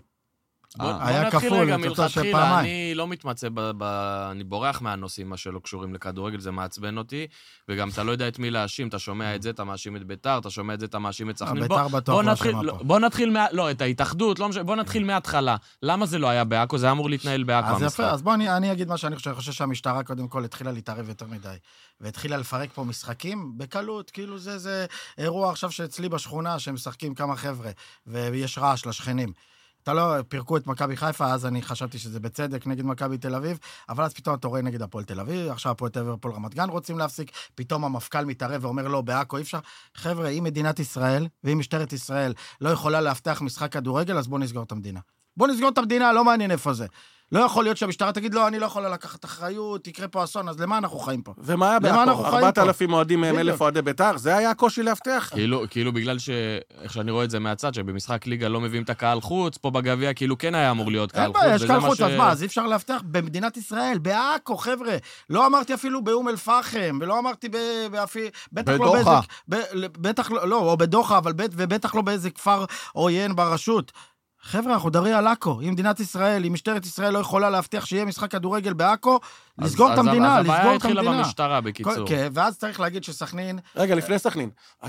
היה כפול, מלכתחילה, אני לא מתמצא, אני בורח מהנושאים מה שלא קשורים לכדורגל, זה מעצבן אותי, וגם אתה לא יודע את מי להאשים, אתה שומע את זה, אתה מאשים את ביתר, אתה שומע את זה, אתה מאשים את סכנין. ביתר בטוח לא שומע פה. בוא נתחיל, לא, את ההתאחדות, בוא נתחיל מההתחלה. למה זה לא היה בעכו? זה היה אמור להתנהל בעכו המשחק. אז יפה, אז בוא אני אגיד מה שאני חושב, אני חושב שהמשטרה קודם כל התחילה להתערב יותר מדי, והתחילה לפרק פה משחקים בקלות, כאילו זה, זה אירוע עכשיו שאצלי בשכונה, שהם משחקים כמה חבר'ה, ויש רעש לשכנים. אתה לא, פירקו את מכבי חיפה, אז אני חשבתי שזה בצדק נגד מכבי תל אביב, אבל אז פתאום אתה רואה נגד הפועל תל אביב, עכשיו הפועל תל אביב והפועל רמת גן רוצים להפסיק, פתאום המפכ"ל מתערב ואומר לא, בעכו אי אפשר. חבר'ה, אם מדינת ישראל, ואם משטרת ישראל לא יכולה להבטח משחק כדורגל, אז בוא נסגור את המדינה. בוא נסגור את המדינה, לא מעניין איפה זה. לא יכול להיות שהמשטרה תגיד, לא, אני לא יכולה לקחת אחריות, תקרה פה אסון, אז למה אנחנו חיים פה? ומה היה בעכו? ארבעת אלפים אוהדים מהם אלף אוהדי ביתר, זה היה הקושי להבטח. כאילו, כאילו בגלל ש... איך שאני רואה את זה מהצד, שבמשחק ליגה לא מביאים את הקהל חוץ, פה בגביע כאילו כן היה אמור להיות קהל חוץ. אין בעיה, יש קהל חוץ, אז מה, אז אי אפשר להבטח במדינת ישראל, בעכו, חבר'ה. לא אמרתי אפילו באום אל-פחם, ולא אמרתי באפי... בדוחה. בטח לא, או בדוחה, אבל ובטח לא באיזה כפר עוין ברשות. חבר'ה, אנחנו דברים על עכו. אם מדינת ישראל, אם משטרת ישראל לא יכולה להבטיח שיהיה משחק כדורגל בעכו, לסגור את המדינה, לסגור את המדינה. אז הבעיה התחילה במשטרה, בקיצור. כן, ואז צריך להגיד שסכנין... רגע, לפני סכנין.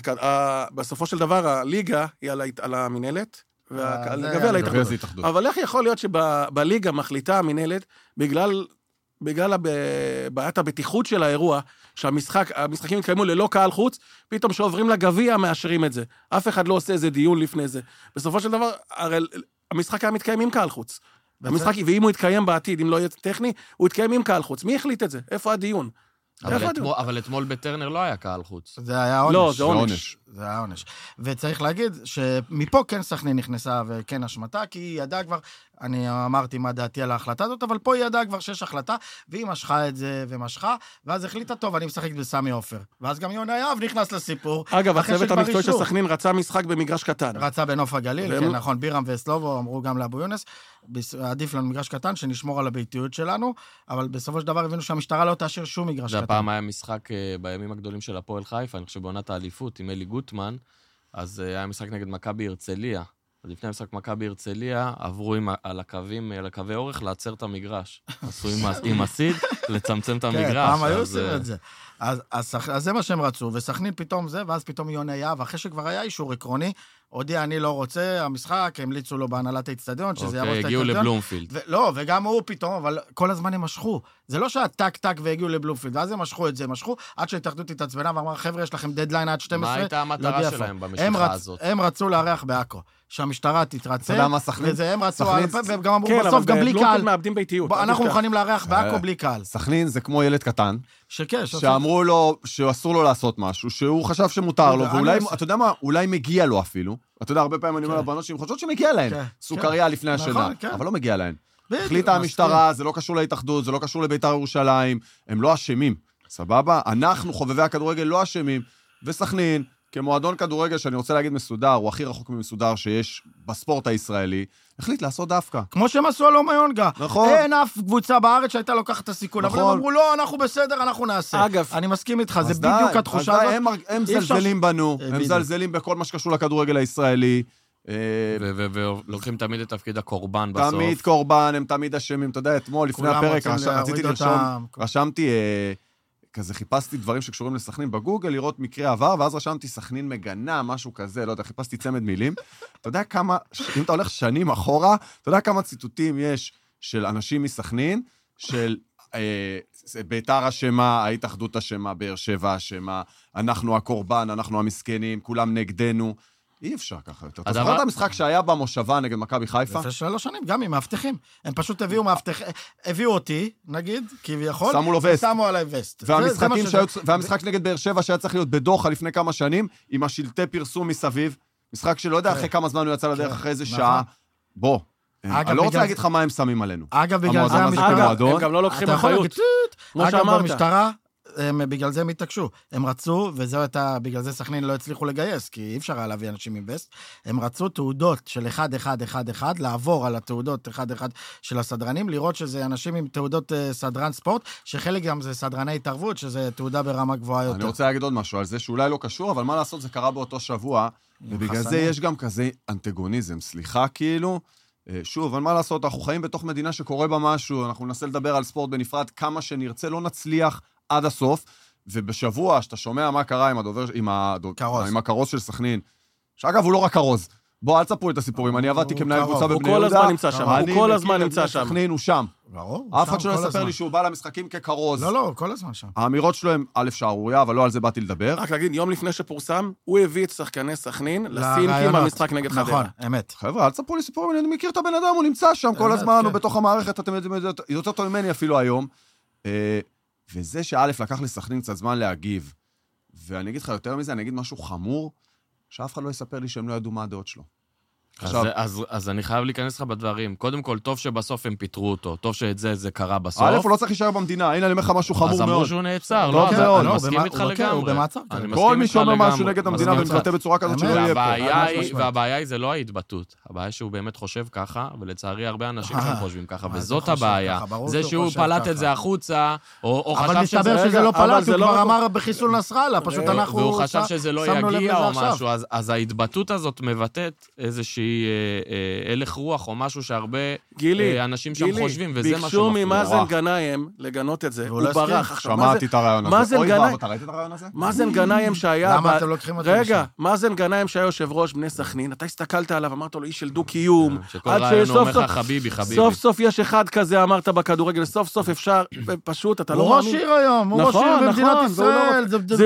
בסופו של דבר, הליגה היא על המנהלת, והגביע על ההתאחדות. אבל איך יכול להיות שבליגה מחליטה המנהלת, בגלל... בגלל בעיית הבטיחות של האירוע, שהמשחקים יתקיימו ללא קהל חוץ, פתאום שעוברים לגביע מאשרים את זה. אף אחד לא עושה איזה דיון לפני זה. בסופו של דבר, הרי המשחק היה מתקיים עם קהל חוץ. המשחק, ואם הוא יתקיים בעתיד, אם לא יהיה טכני, הוא יתקיים עם קהל חוץ. מי החליט את זה? איפה הדיון? אבל, אתמול, אבל אתמול בטרנר לא היה קהל חוץ. זה היה עונש. לא, זה עונש. זה היה עונש. וצריך להגיד שמפה כן סכנין נכנסה וכן השמטה, כי היא ידעה כבר, אני אמרתי מה דעתי על ההחלטה הזאת, אבל פה היא ידעה כבר שיש החלטה, והיא משכה את זה ומשכה, ואז החליטה טוב, אני משחק בסמי עופר. ואז גם יונה יהב נכנס לסיפור. אגב, הצוות המקצועי של סכנין רצה משחק במגרש קטן. רצה בנוף הגליל, כן, נכון, בירם וסלובו אמרו גם לאבו יונס, עדיף לנו מגרש קטן, שנשמור על הביתיות שלנו, אבל בסופו של דבר הבינו שהמשטרה לא תאשר שום מגרש קטן. זה הפעם היה משחק בימים הגדולים של הפועל חיפה, אני חושב בעונת האליפות עם אלי גוטמן, אז היה משחק נגד מכבי הרצליה. אז לפני המשחק מכבי הרצליה, עברו עם, על הקווים, על הקווי אורך, לעצר את המגרש. עשו עם, עם הסיד, לצמצם את המגרש. כן, פעם היו עושים את זה. אז, אז, אז זה מה שהם רצו, וסכנין פתאום זה, ואז פתאום יונה יהב, אחרי שכבר היה אישור עקרוני, הודיע, אני לא רוצה, המשחק, המליצו לו בהנהלת האצטדיון, שזה יעבור את האצטדיון. הגיעו לבלומפילד. לא, וגם הוא פתאום, אבל כל הזמן הם משכו. זה לא שהטק טק והגיעו לבלומפילד, ואז הם משכו את זה, משכו, עד שההתאחדות התעצבנה, ואמר, חבר'ה, יש לכם דדליין עד שתים עשרה. מה הייתה המטרה שלהם במשטרה הזאת? הם רצו לארח בעכו. שהמשטרה תתרצה, וזה הם רצו, וגם אמרו כן, בסוף, גם בלי קהל. מאבדים ביתיות. אנחנו מוכנים לארח בעכו בלי קהל. סכנין זה כמו ילד קטן, שכן, שאמרו לו שאסור לו לעשות משהו, שהוא חשב שמותר לו, ואולי, אתה יודע מה, אולי מגיע לו אפילו. אתה יודע, הרבה פעמים אני אומר לבנות שהן חושבות שמגיע להן, סוכריה לפני השינה, אבל לא מגיע להן. החליטה המשטרה, זה לא קשור להתאחדות, זה לא קשור לביתר ירושלים, הם לא אשמים, סבבה? אנחנו, חובבי הכדורגל, לא אשמים, וסכנין, כמועדון כדורגל שאני רוצה להגיד מסודר, הוא הכי רחוק ממסודר שיש בספורט הישראלי, החליט לעשות דווקא. כמו שהם עשו על אומיונגה. נכון. אין אף קבוצה בארץ שהייתה לוקחת את הסיכון. נכון. אבל הם אמרו, לא, אנחנו בסדר, אנחנו נעשה. אגב. אני מסכים איתך, זה בדיוק התחושה הזאת. הם, הם זלזלים בנו, הם זלזלים בכל מה שקשור לכדורגל הישראלי. ולוקחים תמיד את תפקיד הקורבן בסוף. תמיד קורבן, הם תמיד אשמים. אתה יודע, אתמול, לפני הפרק, רציתי לרשום, רשמתי... כזה חיפשתי דברים שקשורים לסכנין בגוגל, לראות מקרה עבר, ואז רשמתי סכנין מגנה, משהו כזה, לא יודע, חיפשתי צמד מילים. אתה יודע כמה, אם אתה הולך שנים אחורה, אתה יודע כמה ציטוטים יש של אנשים מסכנין, של אה, ביתר אשמה, ההתאחדות אשמה, באר שבע אשמה, אנחנו הקורבן, אנחנו המסכנים, כולם נגדנו. אי אפשר ככה יותר. אתה זוכר את המשחק שהיה במושבה נגד מכבי חיפה? לפני שלוש שנים, גם עם מאבטחים. הם פשוט הביאו מאבטחים, הביאו אותי, נגיד, כביכול, שמו לו וסט. שמו עליי וסט. והמשחק נגד באר שבע שהיה צריך להיות בדוחה לפני כמה שנים, עם השלטי פרסום מסביב, משחק שלא יודע אחרי כמה זמן הוא יצא לדרך, אחרי איזה שעה. בוא. אני לא רוצה להגיד לך מה הם שמים עלינו. אגב, בגלל זה הם גם לא לוקחים אחריות. אגב, במשטרה, הם, בגלל זה הם התעקשו. הם רצו, וזהו הייתה, בגלל זה סכנין לא הצליחו לגייס, כי אי אפשר היה להביא אנשים עם וסט. הם רצו תעודות של אחד אחד אחד אחד, לעבור על התעודות אחד אחד של הסדרנים, לראות שזה אנשים עם תעודות uh, סדרן ספורט, שחלק גם זה סדרני התערבות, שזה תעודה ברמה גבוהה יותר. אני רוצה להגיד עוד משהו על זה, שאולי לא קשור, אבל מה לעשות, זה קרה באותו שבוע, ובגלל זה יש גם כזה אנטגוניזם, סליחה כאילו, שוב, אבל מה לעשות, אנחנו חיים בתוך מדינה שקורה בה משהו, אנחנו ננסה לדבר על ספורט בנפרד, כמה שנרצה, לא נצליח עד הסוף, ובשבוע שאתה שומע מה קרה עם הדובר, עם, הדוב, עם הקרוס של סכנין, שאגב הוא לא רק קרוס, בוא אל תספרו את הסיפורים, אני עבדתי כמנהל קבוצה בבני יהודה, הוא כל הזמן נמצא שם, הוא כל הזמן נמצא שם. סכנין הוא שם. אף אחד שלא יספר לי שהוא בא למשחקים כקרוז. לא, לא, כל הזמן שם. האמירות שלו הם א' שערוריה, אבל לא על זה באתי לדבר. רק להגיד, יום לפני שפורסם, הוא הביא את שחקני סכנין לסינקים במשחק נגד חדרה. נכון, אמת. חבר'ה, אל תספרו לי סיפורים, אני מכיר את הבן אדם, הוא נמצא שם כל הזמן, הוא בתוך המערכת, אתם יודעים, יותר טוב ממני אפילו היום. וזה שא' לקח לסכנין קצת זמן להגיב, ואני אגיד לך יותר מזה, אני אגיד משהו חמור, שאף אחד לא יספר לי שהם לא ידעו מה הדעות שלו. אז, אז, אז אני חייב להיכנס לך בדברים. קודם כל, טוב שבסוף הם פיתרו אותו. טוב שאת זה, זה קרה בסוף. א', הוא לא צריך להישאר במדינה. הנה, אני אומר לך משהו חמור מאוד. אז אמרו שהוא נעצר. לא, אני מסכים איתך לגמרי. כל מי שאומר משהו נגד המדינה ומתבטא בצורה כזאת שלא יהיה פה. והבעיה היא, זה לא ההתבטאות. הבעיה שהוא באמת חושב ככה, ולצערי הרבה אנשים שם חושבים ככה, וזאת הבעיה. זה שהוא פלט את זה החוצה, או חשב שזה... אבל מסתבר שזה לא פלט, הוא כבר אמר בחיסול נסראללה, פשוט אנחנו... והוא חשב שזה לא יגיע או משהו, אז ההתבטאות הזאת מבטאת איזושהי הלך רוח או משהו שהרבה אנשים שם חושבים, וזה מה ביקשו ממאזן גנאים לגנות את זה, הוא ברח. שמעתי את הרעיון הזה. אוי ואבו, אתה ראית את הרעיון הזה? מאזן גנאים שהיה... למה אתם לוקחים את זה? רגע, מאזן גנאים שהיה יושב ראש בני סכנין, אתה הסתכלת עליו, אמרת לו, איש של דו-קיום. שכל רעיון אומר לך חביבי, חביבי. סוף סוף יש אחד כזה, אמרת בכדורגל, סוף סוף אפשר, פשוט, אתה לא מאמין. הוא ראש עיר היום, הוא ראש עיר במדינת ישראל. זה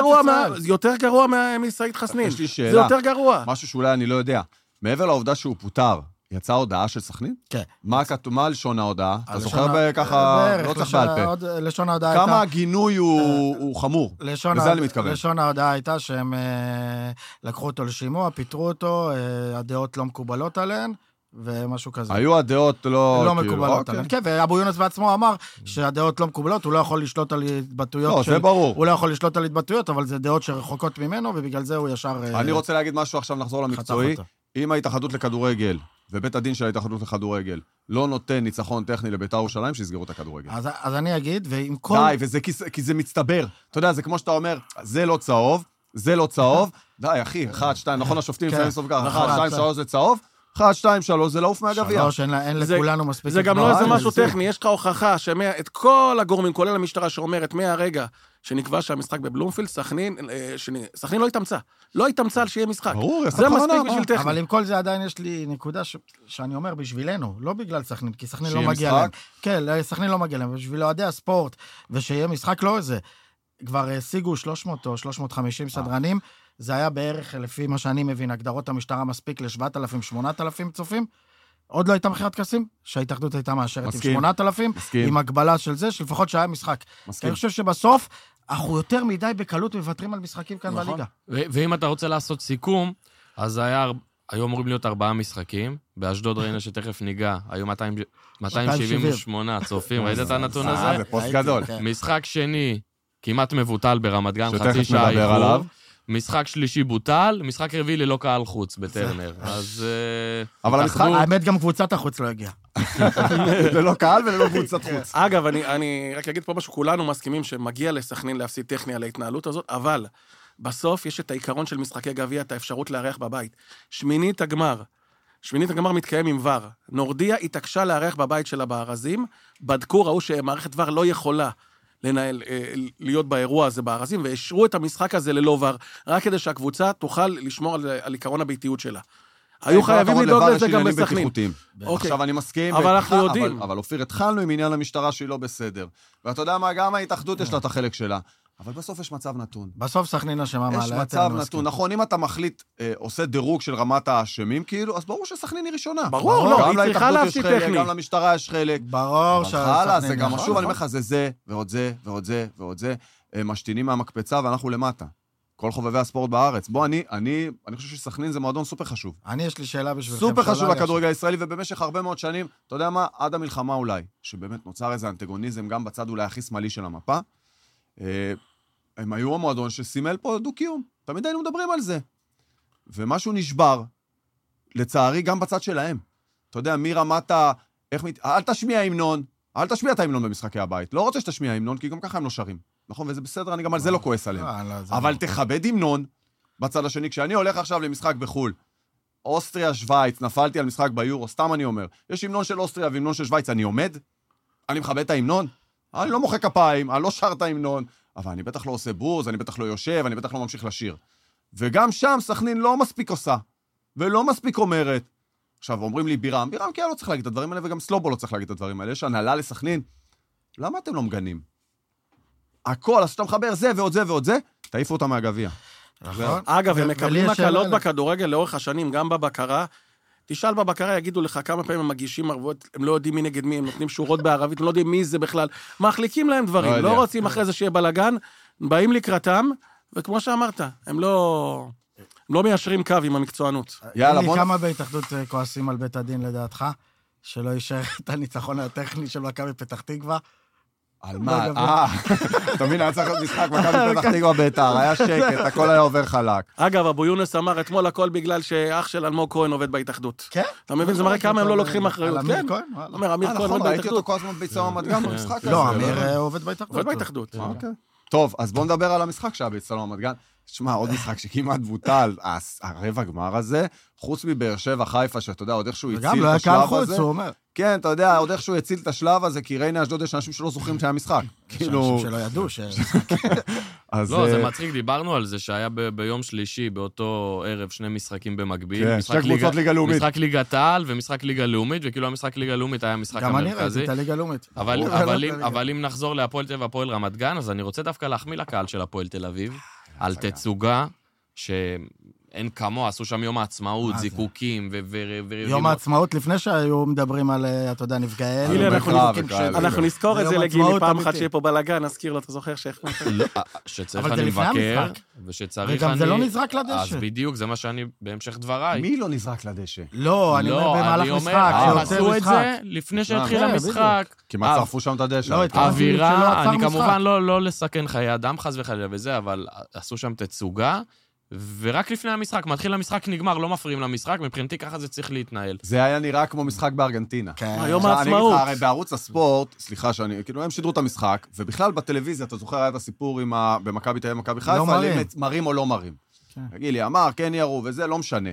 יותר גרוע מסעיד חסנין. זה יותר גרוע. משהו שאולי אני לא יודע. מעבר לעובדה שהוא פוטר, יצאה הודעה של סכנין? כן. מה כתוב, מה לשון ההודעה? אתה זוכר ככה, לא צריך בעל פה. לשון ההודעה הייתה... כמה הגינוי הוא חמור, לזה אני מתכוון. לשון ההודעה הייתה שהם לקחו אותו לשימוע, פיטרו אותו, הדעות לא מקובלות עליהן, ומשהו כזה. היו הדעות לא... לא מקובלות עליהן. כן, ואבו יונס בעצמו אמר שהדעות לא מקובלות, הוא לא יכול לשלוט על התבטאויות. לא, זה ברור. הוא לא יכול לשלוט על התבטאויות, אבל זה דעות שרחוקות ממנו, ובגלל זה הוא ישר... אני רוצה להגיד משהו עכשיו, נחזור למקצועי. אם ההתאחדות לכדורגל, ובית הדין של ההתאחדות לכדורגל, לא נותן ניצחון טכני לבית"ר ירושלים, שיסגרו את הכדורגל. אז, אז אני אגיד, ועם כל... די, וזה כי, כי זה מצטבר. אתה יודע, זה כמו שאתה אומר, זה לא צהוב, זה לא צהוב. די, אחי, אחד, שתיים, נכון, השופטים לפעמים סוף כך, אחד, שתיים, שלוש זה צהוב, אחד, שתיים, שלוש זה לעוף מהגביע. שלוש, אין לכולנו מספיק... זה גם לא איזה משהו טכני, יש לך הוכחה שאת כל הגורמים, כולל המשטרה שאומרת מהרגע שנקבע שהמשחק בבלומפילד, סכנין, סכנין לא התאמצה. לא התאמצה על שיהיה משחק. ברור, זה מספיק בשביל טכני. אבל עם כל זה עדיין יש לי נקודה שאני אומר בשבילנו, לא בגלל סכנין, כי סכנין לא מגיע להם. כן, סכנין לא מגיע להם, בשביל אוהדי הספורט, ושיהיה משחק לא איזה. כבר השיגו שלוש מאות או שלוש מאות וחמישים סדרנים, זה היה בערך, לפי מה שאני מבין, הגדרות המשטרה מספיק ל-שבעת אלפים שמונת אלפים צופים. עוד לא הייתה מכירת כסים, שההתאחדות הייתה מאשרת עם שמונת אלפים, עם הגבלה של זה, שלפחות שהיה משחק. אני חושב שבסוף, אנחנו יותר מדי בקלות מוותרים על משחקים כאן בליגה. ואם אתה רוצה לעשות סיכום, אז היה, היו אמורים להיות ארבעה משחקים, באשדוד ראינו שתכף ניגע, היו מאתיים שבעים ושמונה צופים, ראית את הנתון הזה? זה פוסט גדול. משחק שני, כמעט מבוטל ברמת גן, חצי שעה איחור. משחק שלישי בוטל, משחק רביעי ללא קהל חוץ בטרנר. אז... אבל המשחק... האמת, גם קבוצת החוץ לא הגיעה. ללא קהל וללא קבוצת חוץ. אגב, אני רק אגיד פה משהו, כולנו מסכימים שמגיע לסכנין להפסיד טכני על ההתנהלות הזאת, אבל בסוף יש את העיקרון של משחקי גביע, את האפשרות לארח בבית. שמינית הגמר. שמינית הגמר מתקיים עם ור. נורדיה התעקשה לארח בבית שלה בארזים, בדקו, ראו שמערכת ור לא יכולה לנהל, להיות באירוע הזה בארזים, והשרו את המשחק הזה ללא ור, רק כדי שהקבוצה תוכל לשמור על, על עיקרון הביתיות שלה. היו חייבים לדאוג לזה גם בסכנין. עכשיו אני מסכים, אבל אנחנו יודעים. אבל אופיר, התחלנו עם עניין המשטרה שהיא לא בסדר. ואתה יודע מה, גם ההתאחדות יש לה את החלק שלה. אבל בסוף יש מצב נתון. בסוף סכנין אשמה מעלה. יש מצב נתון. נכון, אם אתה מחליט, עושה דירוג של רמת האשמים, כאילו, אז ברור שסכנין היא ראשונה. ברור, לא, היא צריכה להפסיד טכני. גם למשטרה יש חלק. ברור שהסכנין. זה גם משוב, אני אומר לך, זה זה, ועוד זה, ועוד זה, ועוד זה. משתינים מהמקפצה, ואנחנו למטה. כל חובבי הספורט בארץ. בוא, אני, אני, אני חושב שסכנין זה מועדון סופר חשוב. אני, יש לי שאלה בשבילכם. סופר חשוב לכדורגל הישראלי, ובמשך הרבה מאוד שנים, אתה יודע מה, עד המלחמה אולי, שבאמת נוצר איזה אנטגוניזם, גם בצד אולי הכי שמאלי של המפה, הם היו המועדון שסימל פה דו-קיום. תמיד היינו מדברים על זה. ומשהו נשבר, לצערי, גם בצד שלהם. אתה יודע, מי רמת ה... איך מת... אל תשמיע המנון, אל תשמיע את ההמנון במשחקי הבית. לא רוצה שתשמיע המנון, כי גם ככה הם לא שרים. נכון? וזה בסדר, אני גם על זה לא כועס עליהם. אבל תכבד המנון בצד השני. כשאני הולך עכשיו למשחק בחול, אוסטריה, שוויץ, נפלתי על משחק ביורו, סתם אני אומר, יש המנון של אוסטריה והמנון של שוויץ, אני עומד, אני מכבד את ההמנון, אני לא מוחא כפיים, אני לא שר את ההמנון, אבל אני בטח לא עושה בוז, אני בטח לא יושב, אני בטח לא ממשיך לשיר. וגם שם סכנין לא מספיק עושה, ולא מספיק אומרת. עכשיו, אומרים לי בירם, בירם כי לא צריך להגיד את הדברים האלה, וגם סלובו לא צריך להגיד את הדברים האלה, יש הנהלה לסכנין. למה אתם לא מגנים? הכל, אז שאתה מחבר זה ועוד זה ועוד זה, תעיפו אותם מהגביע. אגב, הם מקבלים הקלות בכדורגל לאורך השנים, גם בבקרה. תשאל בבקרה, יגידו לך כמה פעמים הם מגישים ערבויות, הם לא יודעים מי נגד מי, הם נותנים שורות בערבית, הם לא יודעים מי זה בכלל. מחליקים להם דברים, לא רוצים אחרי זה שיהיה בלגן, באים לקראתם, וכמו שאמרת, הם לא... הם לא מיישרים קו עם המקצוענות. יאללה, בוא... כמה בהתאחדות כועסים על בית הדין לדעתך, שלא יישאר את הניצחון הטכני של מכבי פתח תקווה? על מה? אה, אתה מבין, היה צריך להיות משחק מכבי פתח תקווה בית"ר, היה שקט, הכל היה עובר חלק. אגב, אבו יונס אמר אתמול הכל בגלל שאח של אלמוג כהן עובד בהתאחדות. כן? אתה מבין, זה מראה כמה הם לא לוקחים אחריות. על אמיר כהן? אומר, אמיר כהן עובד ראיתי אותו בהתאחדות. כל הזמן באצטדיון רמת גן במשחק הזה. לא, אמיר עובד בהתאחדות. עובד בהתאחדות. טוב, אז בואו נדבר על המשחק שהיה באצטדיון רמת גן. תשמע, עוד משחק שכמעט בוטל, הרבע גמר הזה, חוץ מבאר שבע חיפה, שאתה יודע, עוד איכשהו הציל את השלב הזה. וגם לא היה קהל חוץ, הוא אומר. כן, אתה יודע, עוד איכשהו הציל את השלב הזה, כי ריינה אשדוד יש אנשים שלא זוכרים שהיה משחק. יש אנשים שלא ידעו ש... לא, זה מצחיק, דיברנו על זה שהיה ביום שלישי, באותו ערב, שני משחקים במקביל. כן, שתי קבוצות ליגה לאומית. משחק ליגת העל ומשחק ליגה לאומית, וכאילו המשחק ליגה לאומית היה המשחק המרכזי. גם אני ראיתי את הליגה לאומית. אבל אם נחזור להפועל תל אביב והפועל רמת גן, אז אני רוצה דווקא להחמיא לקהל של הפועל תל אביב, על תצוגה שאין כמו, עשו שם יום העצמאות, זיקוקים ו... יום העצמאות לפני שהיו מדברים על, אתה יודע, נפגעי... אנחנו נזכור את זה לגילי פעם אחת שיהיה פה בלגן, נזכיר לו, אתה זוכר שאיך... שצריך אני מבקר, ושצריך אני... וגם זה לא נזרק לדשא. אז בדיוק, זה מה שאני בהמשך דבריי. מי לא נזרק לדשא? לא, אני אומר במהלך משחק, עשו את זה לפני שהתחיל המשחק. כמעט שרפו שם את הדשא. האווירה, אני כמובן לא לסכן חיי אדם חס וחלילה וזה, אבל עשו שם תצוגה, ורק לפני המשחק, מתחיל המשחק, נגמר, לא מפריעים למשחק, מבחינתי ככה זה צריך להתנהל. זה היה נראה כמו משחק בארגנטינה. היום העצמאות. הרי בערוץ הספורט, סליחה שאני, כאילו הם שידרו את המשחק, ובכלל בטלוויזיה, אתה זוכר, היה את הסיפור במכבי תל אביב, מכבי חיפה, מרים או לא מרים. תגיד לי, אמר, כן יראו, וזה לא משנה.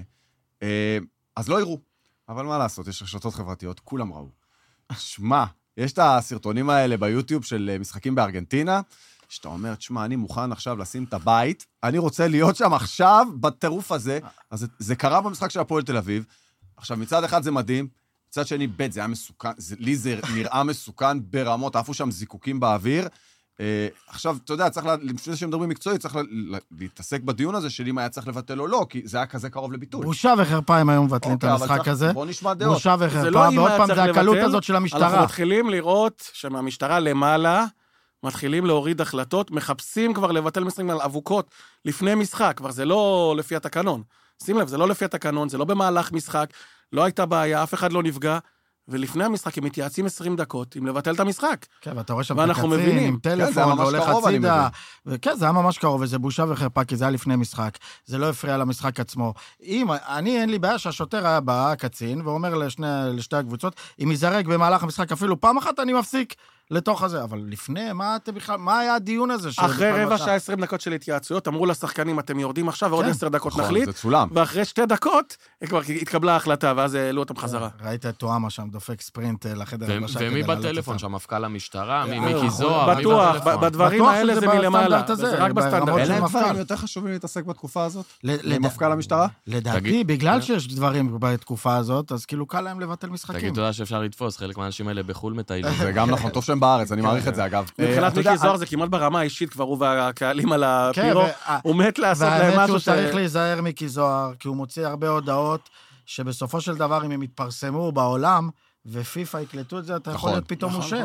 אז לא יראו. אבל מה לעשות, יש רשתות חברתיות, כולם ראו. שמע, יש את הסרטונים האלה ביוטיוב של משחקים בארגנטינה, שאתה אומר, תשמע, אני מוכן עכשיו לשים את הבית, אני רוצה להיות שם עכשיו בטירוף הזה, אז זה, זה קרה במשחק של הפועל תל אביב, עכשיו מצד אחד זה מדהים, מצד שני ב' זה היה מסוכן, זה, לי זה נראה מסוכן ברמות, עפו שם זיקוקים באוויר, אה, עכשיו, אתה יודע, צריך, לפני שמדברים מקצועי, צריך לה, להתעסק בדיון הזה, של אם היה צריך לבטל או לא, כי זה היה כזה קרוב לביטול. בושה וחרפה אם היום מבטלים את המשחק הזה. בוא נשמע דעות. בושה וחרפה, ועוד פעם זה הקלות הזאת של המשטרה. אנחנו מתחילים לראות שמהמשטרה למעלה, מתחילים להוריד החלטות, מחפשים כבר לבטל משחקים על אבוקות לפני משחק, כבר זה לא לפי התקנון. שים לב, זה לא לפי התקנון, זה לא במהלך משחק, לא הייתה בעיה, אף אחד לא נפגע, ולפני המשחק הם מתייעצים עשרים דקות עם לבטל את המשחק. כן, ואתה רואה שם את הקצין עם טלפון, והולך הצידה. כן, זה היה ממש קרוב, וזה בושה וחרפה, כי זה היה לפני משחק. זה לא הפריע למשחק עצמו. אם, אני, אין לי בעיה שהשוטר היה בא, הקצין, ואומר לשני, לשתי הקבוצות, אם יזרק במהלך המשחק אפילו פעם אחת, אני מפסיק לתוך הזה. אבל לפני, מה אתם בכלל, מה היה הדיון הזה? אחרי רבע שעה עשרים דקות של התייעצויות, אמרו לשחקנים, אתם יורדים עכשיו, ועוד עשר דקות נחליט. ואחרי שתי דקות, כבר התקבלה ההחלטה, ואז העלו אותם חזרה. ראית את תואמה שם, דופק ספרינט לחדר. ומי בטלפון שם, מפכ"ל המשטרה, מיקי זוהר, בטוח, בדברים האלה זה מלמעלה, זה רק בסטנדרט. אין להם דברים יותר חשובים להתעסק בתקופה הזאת? למפכ"ל המשטרה? לדעתי, בגלל שיש דברים בתקופה הזאת, אז כאילו קל להם לבטל משחקים. תגיד תודה שאפשר לתפוס, חלק מהאנשים האלה בחול מטיילים. זה גם נכון, טוב שהם בארץ, אני מעריך את זה אגב. מבחינת מיקי זוהר זה כמעט ברמה האישית, כבר הוא והקהלים על הפירו, הוא מת לעשות להם משהו ש... צריך להיזהר מיקי זוהר, כי הוא מוציא הרבה הודעות, שבסופו של דבר, אם הם יתפרסמו בעולם, ופיפה יקלטו את זה, אתה יכול להיות פתאום מושה.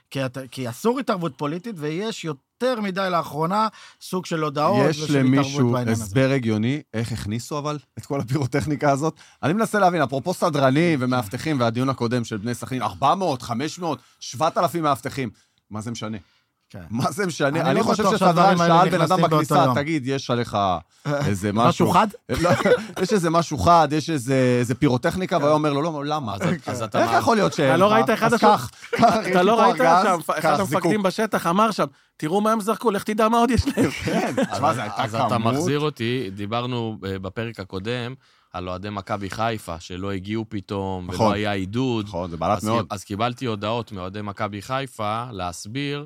כי אסור התערבות פוליטית, ויש יותר מדי לאחרונה סוג של הודעות. יש למישהו הסבר הגיוני, איך הכניסו אבל את כל הפירוטכניקה הזאת? אני מנסה להבין, אפרופו סדרנים ומאבטחים, והדיון הקודם של בני סכנין, ארבע מאות, חמש מאות, שבעת אלפים מאבטחים, מה זה משנה? מה זה משנה? אני אני לא חושב בטוח שסדרן שהדברים האלה שאל בן אדם נכנסים באותו בכניסה, יום. תגיד, יש עליך איזה משהו... משהו חד? לא, יש איזה משהו חד, יש איזה איזה פירוטכניקה, והוא אומר לו, לא, למה? אז אתה... איך יכול להיות שאין לך? אתה לא ראית אחד אז השם- קח, קח, יש אתה לי לא פה ראית ארגז, שם, קח, אחד זיקוק. המפקדים בשטח אמר שם, תראו מה הם זרקו, לך תדע מה עוד יש להם. כן, תשמע, זה הייתה אז אתה כמות. מחזיר אותי, דיברנו אה, בפרק הקודם, על אוהדי מכבי חיפה, שלא הגיעו פתאום, נכון. ולא היה עידוד. נכון, זה בעלת אז, מאוד. אז קיבלתי הודעות מאוהדי מכבי חיפה להסביר,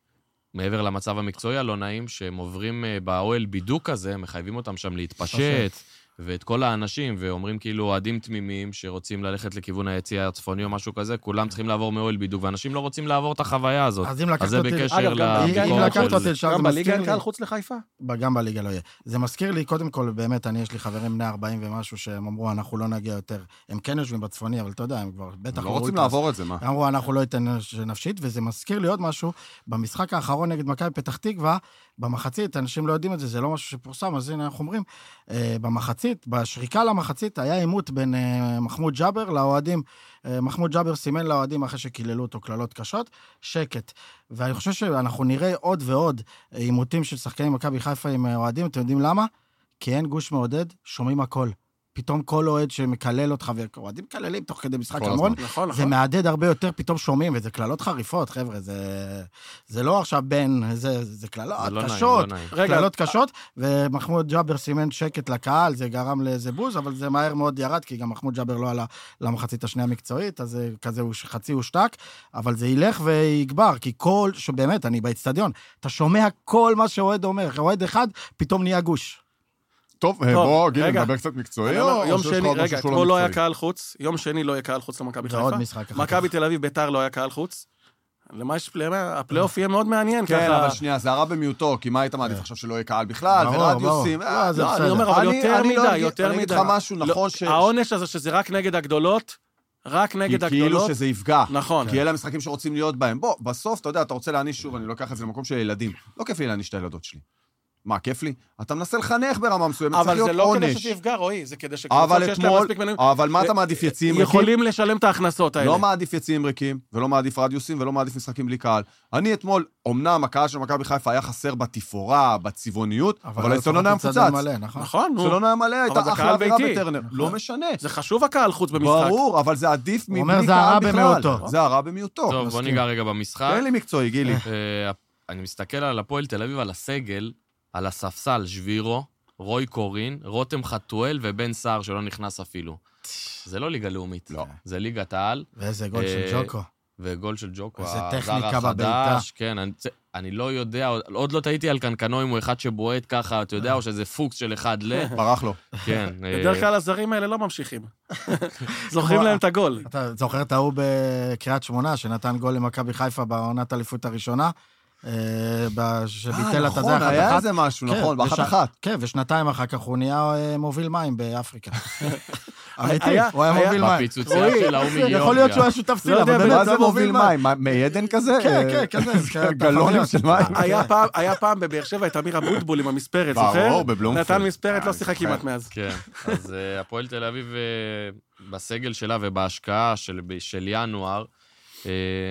מעבר למצב המקצועי הלא נעים, שהם עוברים אה, באוהל בידוק הזה, מחייבים אותם שם להתפשט, ואת כל האנשים, ואומרים כאילו אוהדים תמימים שרוצים ללכת לכיוון היציאה הצפוני או משהו כזה, כולם צריכים לעבור מאוהל בידוק, ואנשים לא רוצים לעבור את החוויה הזאת. אז אם לקחת אז זה אותי... בקשר אגב, גם בליגה, אם לביקורת לקחת של... אותי לשם, זה גם בליגה מזכיר אין לי... קהל חוץ לחיפה? גם בליגה לא יהיה. זה מזכיר לי, קודם כל, באמת, אני, יש לי חברים בני ארבעים ומשהו, שהם אמרו, אנחנו לא נגיע יותר. הם כן יושבים בצפוני, אבל אתה יודע, הם כבר בטח... לא רוצים לעבור את זה, מה? אמרו, אנחנו לא ניתן נפשית, וזה מזכיר לי עוד משהו, במשחק האחרון נגד מכבי פתח תקווה, במחצית, אנשים לא יודעים את זה, זה לא משהו שפורסם, אז הנה אנחנו אומרים, במחצית, בשריקה למחצית, היה עימות בין מחמוד ג'אבר לאוהדים, מחמוד ג'אבר סימן לאוהדים אחרי שקיללו אותו כללות קשות, שקט. ואני חושב שאנחנו נראה עוד ועוד עימותים של שחקנים מכבי חיפה עם אוהדים, אתם יודעים למה? כי אין גוש מעודד, שומעים הכל. פתאום כל אוהד שמקלל אותך, ואוהדים מקללים תוך כדי משחק המון, נכון, זה נכון. מעדד הרבה יותר, פתאום שומעים, וזה קללות חריפות, חבר'ה, זה, זה לא עכשיו בין, זה, זה קללות זה לא נעים, קשות, לא נעים. רגע, קללות קשות, ומחמוד ג'אבר סימן שקט לקהל, זה גרם לאיזה בוז, אבל זה מהר מאוד ירד, כי גם מחמוד ג'אבר לא עלה למחצית השנייה המקצועית, אז זה כזה הוא חצי הושתק, אבל זה ילך ויגבר, כי כל, שבאמת, אני באצטדיון, אתה שומע כל מה שאוהד אומר, אוהד אחד, פתאום נהיה גוש. טוב, בוא, גיל, רגע. נדבר קצת מקצועי, אני או אומר, יום שיש לך שני, עוד משהו רגע, שהוא אתמול לא היה מקצועי? קהל חוץ, יום שני לא יהיה קהל חוץ למכבי זה עוד חיפה. משחק אחר מכבי כך. תל אביב, ביתר לא היה קהל חוץ. למה יש פלייאוף? הפלייאוף יהיה מאוד מעניין כן, ככה. אבל שנייה, זה הרע במיעוטו, כי מה היית מעדיף עכשיו שלא יהיה קהל בכלל, ברור, ורדיוסים, ברור. אה, לא, זה לא, אני בסדר. אומר, אבל אני- יותר אני לא מדי, אגיד- יותר אני אגיד מדי. לך משהו, לא, נכון ש... העונש הזה שזה רק נגד הגדולות, רק נגד כי כאילו הגדולות. שזה יפגע. נכון. כי אלה המשחקים שרוצים להיות בהם. בוא, בסוף, אתה יודע, אתה רוצה להעניש שוב, אני לוקח את זה למקום של ילדים. לא כיף לי להעניש את הילדות שלי. מה, כיף לי? אתה מנסה לחנך ברמה מסוימת, צריך אבל להיות זה לא כדי עונש. שזה יפגע, רועי, זה כדי שקבוצות אבל שיש להם אתמול, מספיק מנויים, אבל מה אתה מעדיף יציאים ריקים? יכולים לשלם את ההכנסות האלה. לא מעדיף יציאים ריקים, ולא מעדיף רדיוסים, ולא מעדיף משחקים בלי קהל. אני אתמול, אמנם הקהל של מכבי חיפה היה חסר בתפאורה, בצבעוניות, אבל האצטדיון היה מפוצץ. נכון. נכון, נו. האצטדיון היה מלא, הייתה זה אחלה קהל אווירה ביתי. בטרנר. לא משנה. זה חשוב הקהל חוץ במשחק. ברור, אבל זה עדיף מבלי אומר, זה קהל הרע בכלל. במיעוטו. זה הרע במיעוטו. טוב, בוא מסכים. ניגע רגע במשחק. תן לי מקצועי, גילי. אה, אני מסתכל על הפועל תל אביב, על הסגל, על הספסל, שבירו, רוי קורין, רותם חתואל ובן סער שלא נכנס אפילו. זה לא ליגה לאומית. לא. זה ליגת העל, ואיזה גול של אה, ג'וקו. וגול של ג'וקו, איזה הזר טכניקה בבעיטה. החדש. כן, אני, אני לא יודע, עוד, עוד לא טעיתי על קנקנו אם הוא אחד שבועט ככה, אתה יודע, או שזה פוקס של אחד ל... ברח לו. כן. אה, בדרך כלל הזרים האלה לא ממשיכים. זוכרים להם את הגול. אתה זוכר את ההוא בקריית שמונה, שנתן גול למכבי חיפה בעונת האליפות הראשונה? אה, ב- שביטל את הזה נכון, אחת היה אחת. איזה משהו, כן, נכון, באחת וש- אחת. כן, ושנתיים אחר כך הוא נהיה אה, מוביל מים באפריקה. אמיתי, היה- הוא היה היה- מוביל מים. בפיצוצייה של ההוא מגיאורגיה. יכול להיות שהוא היה שותף לא סילה, יודע, אבל באמת מה זה זה מוביל מים? מה, מעדן כזה? כן, כן, כזה. גלונים של מים. היה פעם- היה פעם בבאר שבע את אמיר אבוטבול עם המספרת, ברור, זוכר? בבלומפילד. נתן מספרת, לא אה, שיחק זוכר. כמעט מאז. כן, אז אה, הפועל תל אביב אה, בסגל שלה ובהשקעה של, של ינואר, אה,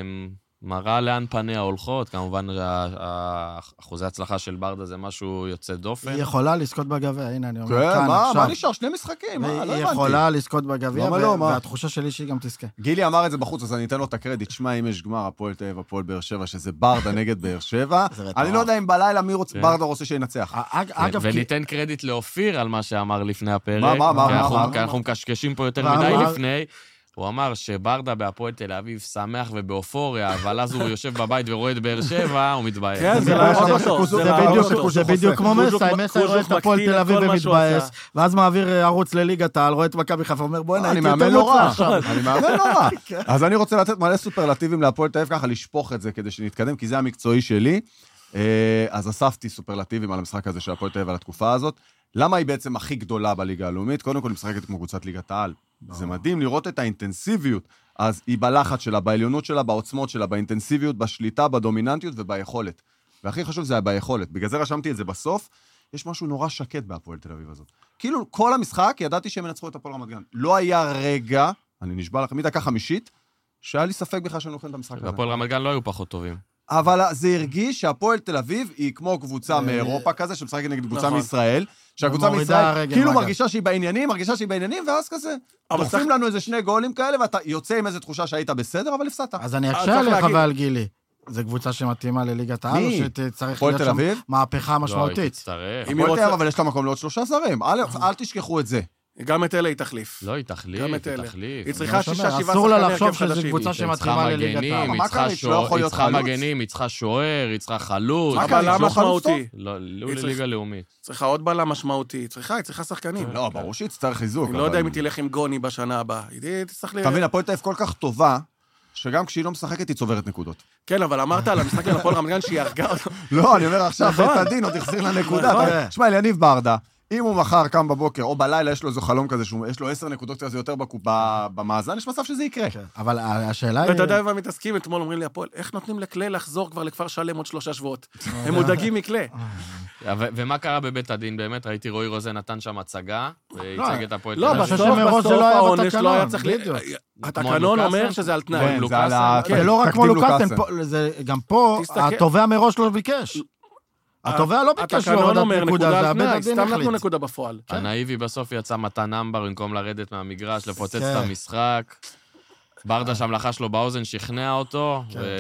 מראה לאן פניה הולכות, כמובן ה- ה- אחוזי הצלחה של ברדה זה משהו יוצא דופן. היא יכולה לזכות בגביע, הנה אני אומר כן, כאן מה, עכשיו. מה נשאר? שני משחקים? מה, לא היא הבנתי. יכולה לזכות בגביע, למה לא, ו- מה? והתחושה שלי שהיא גם תזכה. גילי אמר את זה בחוץ, אז אני אתן לו את הקרדיט. שמע, אם יש גמר, הפועל תל אביב, הפועל באר שבע, שזה ברדה נגד באר שבע, זה מטורף. אני לא יודע אם בלילה מי רוצה, כן. ברדה רוצה שינצח. אג- אגב, כי- וניתן קרדיט לאופיר על מה שאמר לפני הפרק. מה, מה, מה, כי מה, אנחנו- מה? כי אנחנו מקשקשים פה יותר מה, מדי מה? לפני. הוא אמר שברדה בהפועל תל אביב שמח ובאופוריה, אבל אז הוא יושב בבית ורואה את באר שבע, הוא מתבאס. כן, זה זה להרוג בדיוק- אותו. זה זה להרוג בדיוק- אותו. זה בדיוק כמו קוז'וק- מסי, מסי רואה קוז'וק את הפועל מקטין תל את אביב כל מה שהוא ומתבאס, עשה. ואז מעביר ערוץ לליגת העל, רואה את מכבי חיפה, אומר בוא'נה, אני הייתי יותר מאמן לא רע, מוצלח שם. אני מאמן לא רע. אז אני רוצה לתת מלא סופרלטיבים להפועל תל אביב, ככה לשפוך את זה כדי שנתקדם, כי זה המקצועי שלי. אה, אז אספתי סופרלטיבים על המשחק הזה של הפועל תל אביב על התקופה הזאת. למה היא בעצם הכי גדולה בליגה הלאומית? קודם כל, היא משחקת כמו קבוצת ליגת העל. זה מדהים לראות את האינטנסיביות. אז היא בלחץ שלה, בעליונות שלה, בעוצמות שלה, באינטנסיביות, בשליטה, בדומיננטיות וביכולת. והכי חשוב זה ביכולת. בגלל זה רשמתי את זה בסוף. יש משהו נורא שקט בהפועל תל אביב הזאת. כאילו, כל המשחק, ידעתי שהם ינצחו את הפועל רמת גן. לא היה רגע, אני נשבע לכם, מדקה חמישית, שהיה לי ספק בכלל שאני אוכל את המשחק הזה. והפועל רמת גן לא היו פחות טובים. אבל זה הרגיש שהפועל תל אביב היא כמו קבוצה מאירופה כזה, שמשחקת נגד קבוצה מישראל, שהקבוצה מישראל כאילו מרגישה שהיא בעניינים, מרגישה שהיא בעניינים, ואז כזה, דוחפים לנו איזה שני גולים כאלה, ואתה יוצא עם איזה תחושה שהיית בסדר, אבל הפסדת. אז אני אקשה עליך ועל גילי. זו קבוצה שמתאימה לליגת העל, או שצריך להיות שם מהפכה משמעותית? הפועל תל אביב, אבל יש לה מקום לעוד שלושה זרים. אל תשכחו את זה. גם את אלה היא תחליף. לא, היא תחליף, היא תחליף. היא צריכה שישה, שבעה אסור לה לחשוב שזו קבוצה שמתאימה לליגת העל. היא צריכה מגנים, היא צריכה שוער, היא צריכה חלוץ. בלם משמעותי. לא, לליגה לאומית. צריכה עוד בלם משמעותי. צריכה, היא צריכה שחקנים. לא, ברור שהיא תצטרך חיזוק. אני לא יודע אם היא תלך עם גוני בשנה הבאה. היא תצטרך ל... אתה מבין, הפועל תל אביב כל כך טובה, שגם כשהיא לא משחקת היא צוברת נקודות. כן, אבל אמרת על המשחק עם הפועל רמת גן שהיא הרגה אותו. לא, אני אומר עכשיו, בית הדין עוד החזיר לנקודה. שמע, יניב ברדה, אם הוא מחר קם בבוקר, או בלילה יש לו איזה חלום כזה, שיש לו עשר נקודות כזה יותר במאזן, יש מצב שזה יקרה. אבל השאלה היא... ואתה יודע מה מתעסקים, אתמול אומרים לי, הפועל, איך נותנים לכלי לחזור כבר לכפר שלם עוד שלושה שבועות? הם מודאגים מכלי. ומה קרה בבית הדין? באמת, ראיתי רועי רוזן נתן שם הצגה, וייצג את הפועל. לא, בסוף, בסוף העונש לא היה צריך... התקנון אומר שזה על תנאי. זה לא רק כמו לוקאסן, גם פה, התובע מראש לא ביקש. התובע לא ביקש להורדת נקודה, זה הבית הדין החליט. סתם נתנו נקודה בפועל. הנאיבי בסוף יצא מתן אמבר במקום לרדת מהמגרש, לפוצץ את המשחק. ברדה שם לחש לו באוזן, שכנע אותו,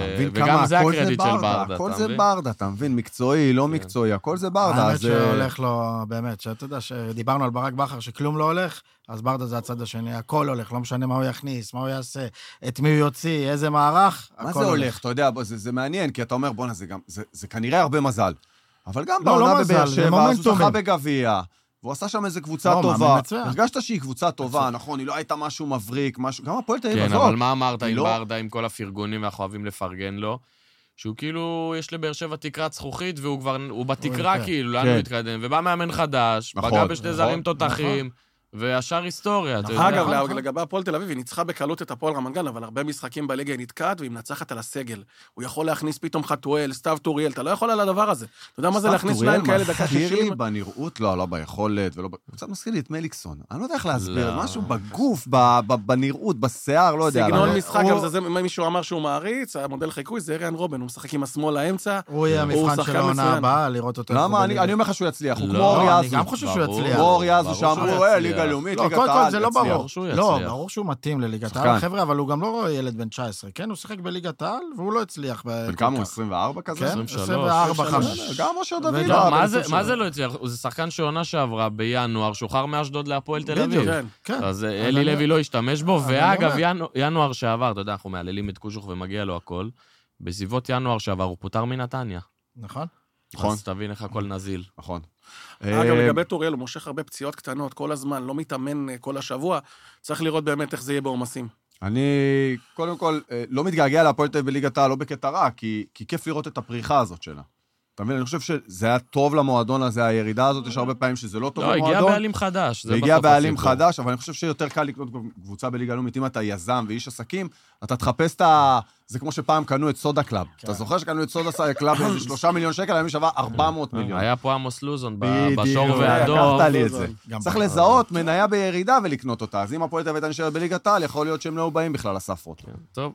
וגם זה הקרדיט של ברדה. הכל זה ברדה, אתה מבין? מקצועי, לא מקצועי, הכל זה ברדה. האמת שהולך לו, באמת, שאתה יודע, שדיברנו על ברק בכר, שכלום לא הולך, אז ברדה זה הצד השני, הכל הולך, לא משנה מה הוא יכניס, מה הוא יעשה, את מי הוא יוציא, איזה מערך, מה זה הולך? אתה יודע, זה מעניין, כי אתה אומר, בוא'נה, זה כנראה הרבה מזל. אבל גם בעונה בבאר שבע, אז הוא זכה בגביע, והוא עשה שם איזה קבוצה טובה. הרגשת שהיא קבוצה טובה, נכון, היא לא הייתה משהו מבריק, משהו, גם הפועל תל אביב הזאת. כן, אבל מה אמרת עם ברדה, עם כל הפרגונים, ואנחנו אוהבים לפרגן לו? שהוא כאילו, יש לבאר שבע תקרת זכוכית, והוא כבר, הוא בתקרה כאילו, לאן הוא מתקדם, ובא מאמן חדש, פגע בשתי זרים תותחים, והשאר היסטוריה. אגב, לגבי הפועל תל אביב, היא ניצחה בקלות את הפועל רמת גן, אבל הרבה משחקים בליגה היא נתקעת, והיא מנצחת על הסגל. הוא יכול להכניס פתאום חתואל, סתיו טוריאל, אתה לא יכול על הדבר הזה. אתה יודע מה זה להכניס שניים כאלה דקה שישים? מזכיר לי בנראות, לא, לא ביכולת, ולא... קצת מזכיר לי את מליקסון. אני לא יודע איך להסביר, משהו בגוף, בנראות, בשיער, לא יודע. סגנון משחק, זה מישהו אמר שהוא מעריץ, המודל חיקוי, זה אריאן רובן, הוא משחק עם השמאל לאמצע. הוא יהיה המבחן של העונה הבאה, לראות אותו. למה? אני אומר לך שהוא יצליח. הוא כמו אוריה אזו. אני גם חושב שהוא יצליח. אוריה אזו שאמרו, "אה, ליגה לאומית, ליגת העל." זה לא ברור. לא, ברור שהוא מתאים לליגת העל, חבר'ה, אבל הוא גם לא ילד בן תשע עשרה, כן? הוא שיחק בליגת העל, והוא לא הצליח. בן כמה הוא? עשרים וארבע כזה? כן, עשרים וארבע חמש. גם אשר דוד. מה זה לא הצליח? זה שחקן שעונה שעברה בינואר, שוחרר מאשדוד להפועל תל אביב. אז אלי לוי לא השתמש בו, ואגב, ינואר שעבר, אתה יודע, אנחנו מעללים את קושוך ומגיע לו הכל, בסביבות ינואר שעבר, הוא פוטר מנתניה. נכון. נכון. אז תבין איך הכל נזיל. נכון. אגב, לגבי טוריאל, הוא מושך הרבה פציעות קטנות כל הזמן, לא מתאמן כל השבוע, צריך לראות באמת איך זה יהיה בעומסים. אני, קודם כל, לא מתגעגע להפועל תל אביב בליגת העל, לא בקטע רע, כי כיף לראות את הפריחה הזאת שלה. אתה מבין? אני חושב שזה היה טוב למועדון הזה, הירידה הזאת, יש הרבה פעמים שזה לא טוב למועדון. לא, הגיע בעלים חדש. הגיע בעלים חדש, אבל אני חושב שיותר קל לקנות קבוצה בליגה לאומית, אם אתה יזם ואיש עסקים, אתה תחפש את ה... זה כמו שפעם קנו את סודה קלאב. אתה זוכר שקנו את סודה קלאב באיזה שלושה מיליון שקל, היום שווה ארבע מאות מיליון. היה פה עמוס לוזון בשור והדוב. לקחת לי את זה. צריך לזהות מניה בירידה ולקנות אותה. אז אם הפועל תל אביב נשארת בליגת העל, יכול להיות שהם לא באים בכלל לספרות. טוב.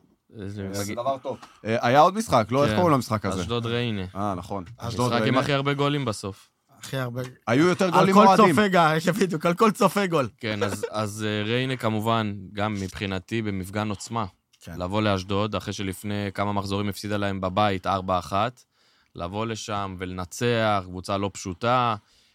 זה דבר טוב. היה עוד משחק, לא? איך קוראים למשחק הזה? אשדוד ריינה. אה, נכון. משחק עם הכי הרבה גולים בסוף. הכי הרבה... היו יותר גולים מועדים. על כל צופה גול, בדיוק, על כל צופה גול. כן, אז ריינה כמובן, גם מבחינתי, במפגן עוצמה. לבוא לאשדוד, אחרי שלפני כמה מחזורים הפסידה להם בבית, ארבע אחת, לבוא לשם ולנצח, קבוצה לא פשוטה.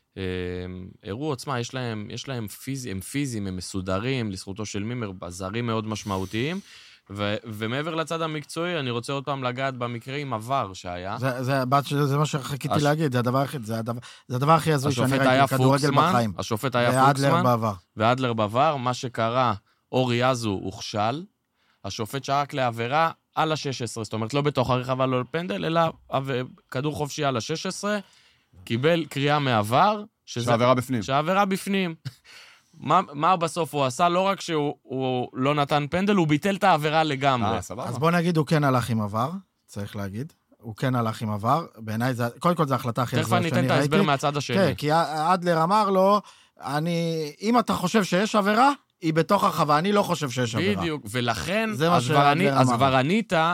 אירוע עוצמה, יש להם, יש להם פיזי, הם פיזיים, הם מסודרים, לזכותו של מימר, זרים מאוד משמעותיים. ו- ומעבר לצד המקצועי, אני רוצה עוד פעם לגעת במקרה עם עבר שהיה. זה, זה, זה, זה מה שחיכיתי הש... להגיד, זה הדבר הכי, זה הדבר, זה הדבר הכי הזוי שאני ראיתי כדורגל בחיים. השופט היה פוקסמן, בעבר. ואדלר בעבר, מה שקרה, אורי אזו הוכשל, השופט שרק לעבירה על ה-שש עשרה, זאת אומרת, לא בתוך הרחבה, לא לפנדל, אלא כדור חופשי על ה-שש עשרה, קיבל קריאה מעבר, שזה... שהעבירה בפנים. שהעבירה בפנים. מה, מה בסוף הוא עשה? לא רק שהוא לא נתן פנדל, הוא ביטל את העבירה לגמרי. אז בוא נגיד, הוא כן הלך עם עבר, צריך להגיד. הוא כן הלך עם עבר. בעיניי זה, קודם כל זה ההחלטה הכי הזויה שאני ראיתי. תכף אני אתן את ההסבר מהצד השני. כן, כי אדלר אמר לו, אני, אם אתה חושב שיש עבירה, היא בתוך הרחבה, אני לא חושב שיש עבירה. בדיוק, ולכן, אז כבר ענית,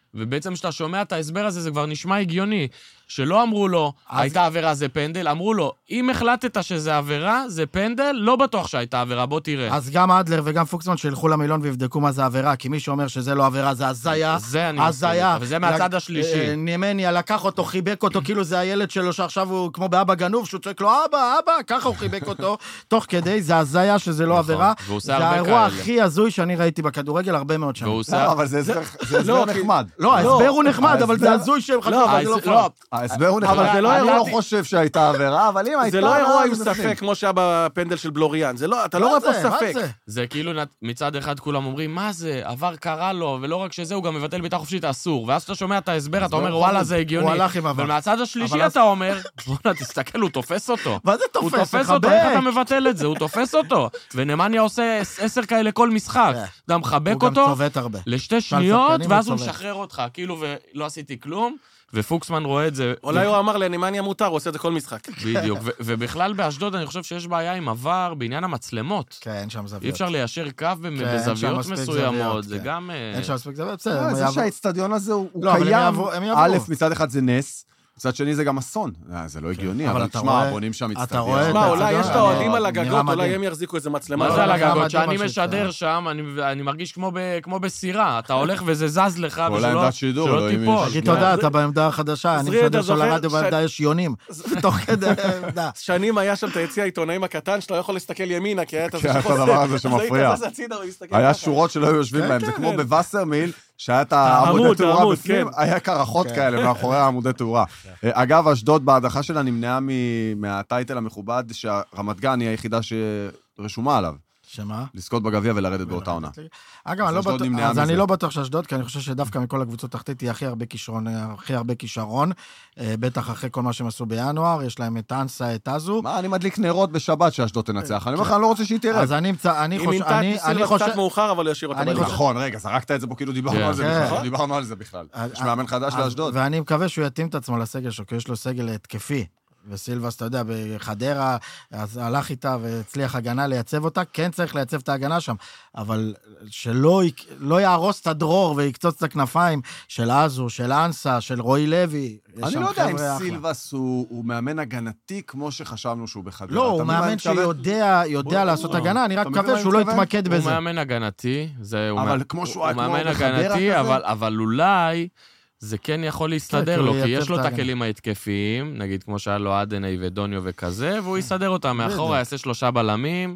ובעצם כשאתה שומע את ההסבר הזה, זה כבר נשמע הגיוני. שלא אמרו לו, הייתה עבירה זה פנדל, אמרו לו, אם החלטת שזה עבירה, זה פנדל, לא בטוח שהייתה עבירה, בוא תראה. אז גם אדלר וגם פוקסמן שילכו למילון ויבדקו מה זה עבירה, כי מי שאומר שזה לא עבירה, זה הזיה. זה אני מסכים, אבל זה מהצד השלישי. נימניה לקח אותו, חיבק אותו, כאילו זה הילד שלו שעכשיו הוא כמו באבא גנוב, שהוא צועק לו, אבא, אבא, ככה הוא חיבק אותו, תוך כדי, זה הזיה שזה לא עבירה. זה האירוע הכי הזוי שאני ראיתי בכדורגל הרבה מאוד שנים. אבל זה הסבר נחמד. לא, ההסבר הוא נחמד, אבל זה הזוי שהם חשבו, זה לא פאול. ההסבר הוא נחמד. אני לא חושב שהייתה עבירה, אבל אם הייתה... זה לא אירוע עם ספק, כמו שהיה בפנדל של בלוריאן. אתה לא רואה פה ספק. זה כאילו מצד אחד כולם אומרים, מה זה? עבר קרה לו, ולא רק שזה, הוא גם מבטל בעיטה חופשית אסור. ואז אתה שומע את ההסבר, אתה אומר, וואלה, זה הגיוני. ומהצד השלישי אתה אומר, בוא'נה, תסתכל, הוא תופס אותו. מה זה תופס? הוא תופס אותו, איך אתה מבטל את זה? הוא תופס אותו. ונמניה עושה עשר כאלה כל משחק. אתה מחבק אותו לשתי שניות, ואז הוא משחרר אותך, כאילו, ולא עשיתי כלום. ופוקסמן רואה את זה... אולי הוא אמר לנמניה מותר, הוא עושה את זה כל משחק. בדיוק, ובכלל באשדוד אני חושב שיש בעיה עם עבר בעניין המצלמות. כן, אין שם זוויות. אי אפשר ליישר קו בזוויות מסוימות, זה גם... אין שם מספיק זוויות, בסדר. זה שהאצטדיון הזה הוא קיים, א', מצד אחד זה נס, מצד שני זה גם אסון. זה לא הגיוני, אבל תשמע, בונים שם אצטדיון. תשמע, אולי יש את האוהדים על הגגות, אולי הם יחזיקו איזה מצלמה. מה זה על הגגות? שאני משדר שם, אני מרגיש כמו בסירה. אתה הולך וזה זז לך, ושלא תיפול. תגיד תודה, אתה בעמדה החדשה, אני משדר של הרדיו בעמדה יש יונים. תוך כדי עמדה. שנים היה שם את היציע העיתונאים הקטן, שאתה לא יכול להסתכל ימינה, כי היה את הדבר הזה שמפריע. היה שורות שלא יושבים בהם, זה כמו בווסרמיל, שהיה את העמודי תאורה בפנים, היה קרחות כאלה מאחורי העמודי תאורה. אגב, אשדוד בהדחה שלה נמנעה מהטייטל המכובד, שהרמת גן היא היחידה שרשומה עליו. שמה? לזכות בגביע ולרדת באותה עונה. אגב, אז אני לא בטוח שאשדוד, כי אני חושב שדווקא מכל הקבוצות תחתית היא הכי הרבה כישרון, הכי הרבה כישרון, בטח אחרי כל מה שהם עשו בינואר, יש להם את אנסה, את אזו. מה, אני מדליק נרות בשבת שאשדוד תנצח, אני אומר לך, אני לא רוצה שהיא תרד. אז אני חושב... אני חושב... קצת מאוחר, אבל ישאיר אותה בליגה. נכון, רגע, זרקת את זה פה, כאילו דיברנו על זה בכלל, דיברנו על זה בכלל. יש מאמן חדש לאשדוד. ואני מקווה שהוא יתאים את עצמו לסגל שלו, כי יש לו סגל התקפי. וסילבס, אתה יודע, בחדרה, אז הלך איתה והצליח הגנה לייצב אותה, כן צריך לייצב את ההגנה שם, אבל שלא לא יהרוס את הדרור ויקצוץ את הכנפיים של אזו, של אנסה, של רועי לוי. אני לא יודע אם סילבס הוא, הוא מאמן הגנתי כמו שחשבנו שהוא בחדרה. לא, הוא מאמן שיודע יודע לעשות הגנה, אני רק מקווה שהוא לא יתמקד בזה. הוא מאמן הגנתי, אבל כמו שהוא היה כמו בחדרה כזה. אבל אולי... זה כן יכול להסתדר לו, כי יש לו את הכלים ההתקפיים, נגיד כמו שהיה לו אדני ודוניו וכזה, והוא יסדר אותם מאחורה, יעשה שלושה בלמים.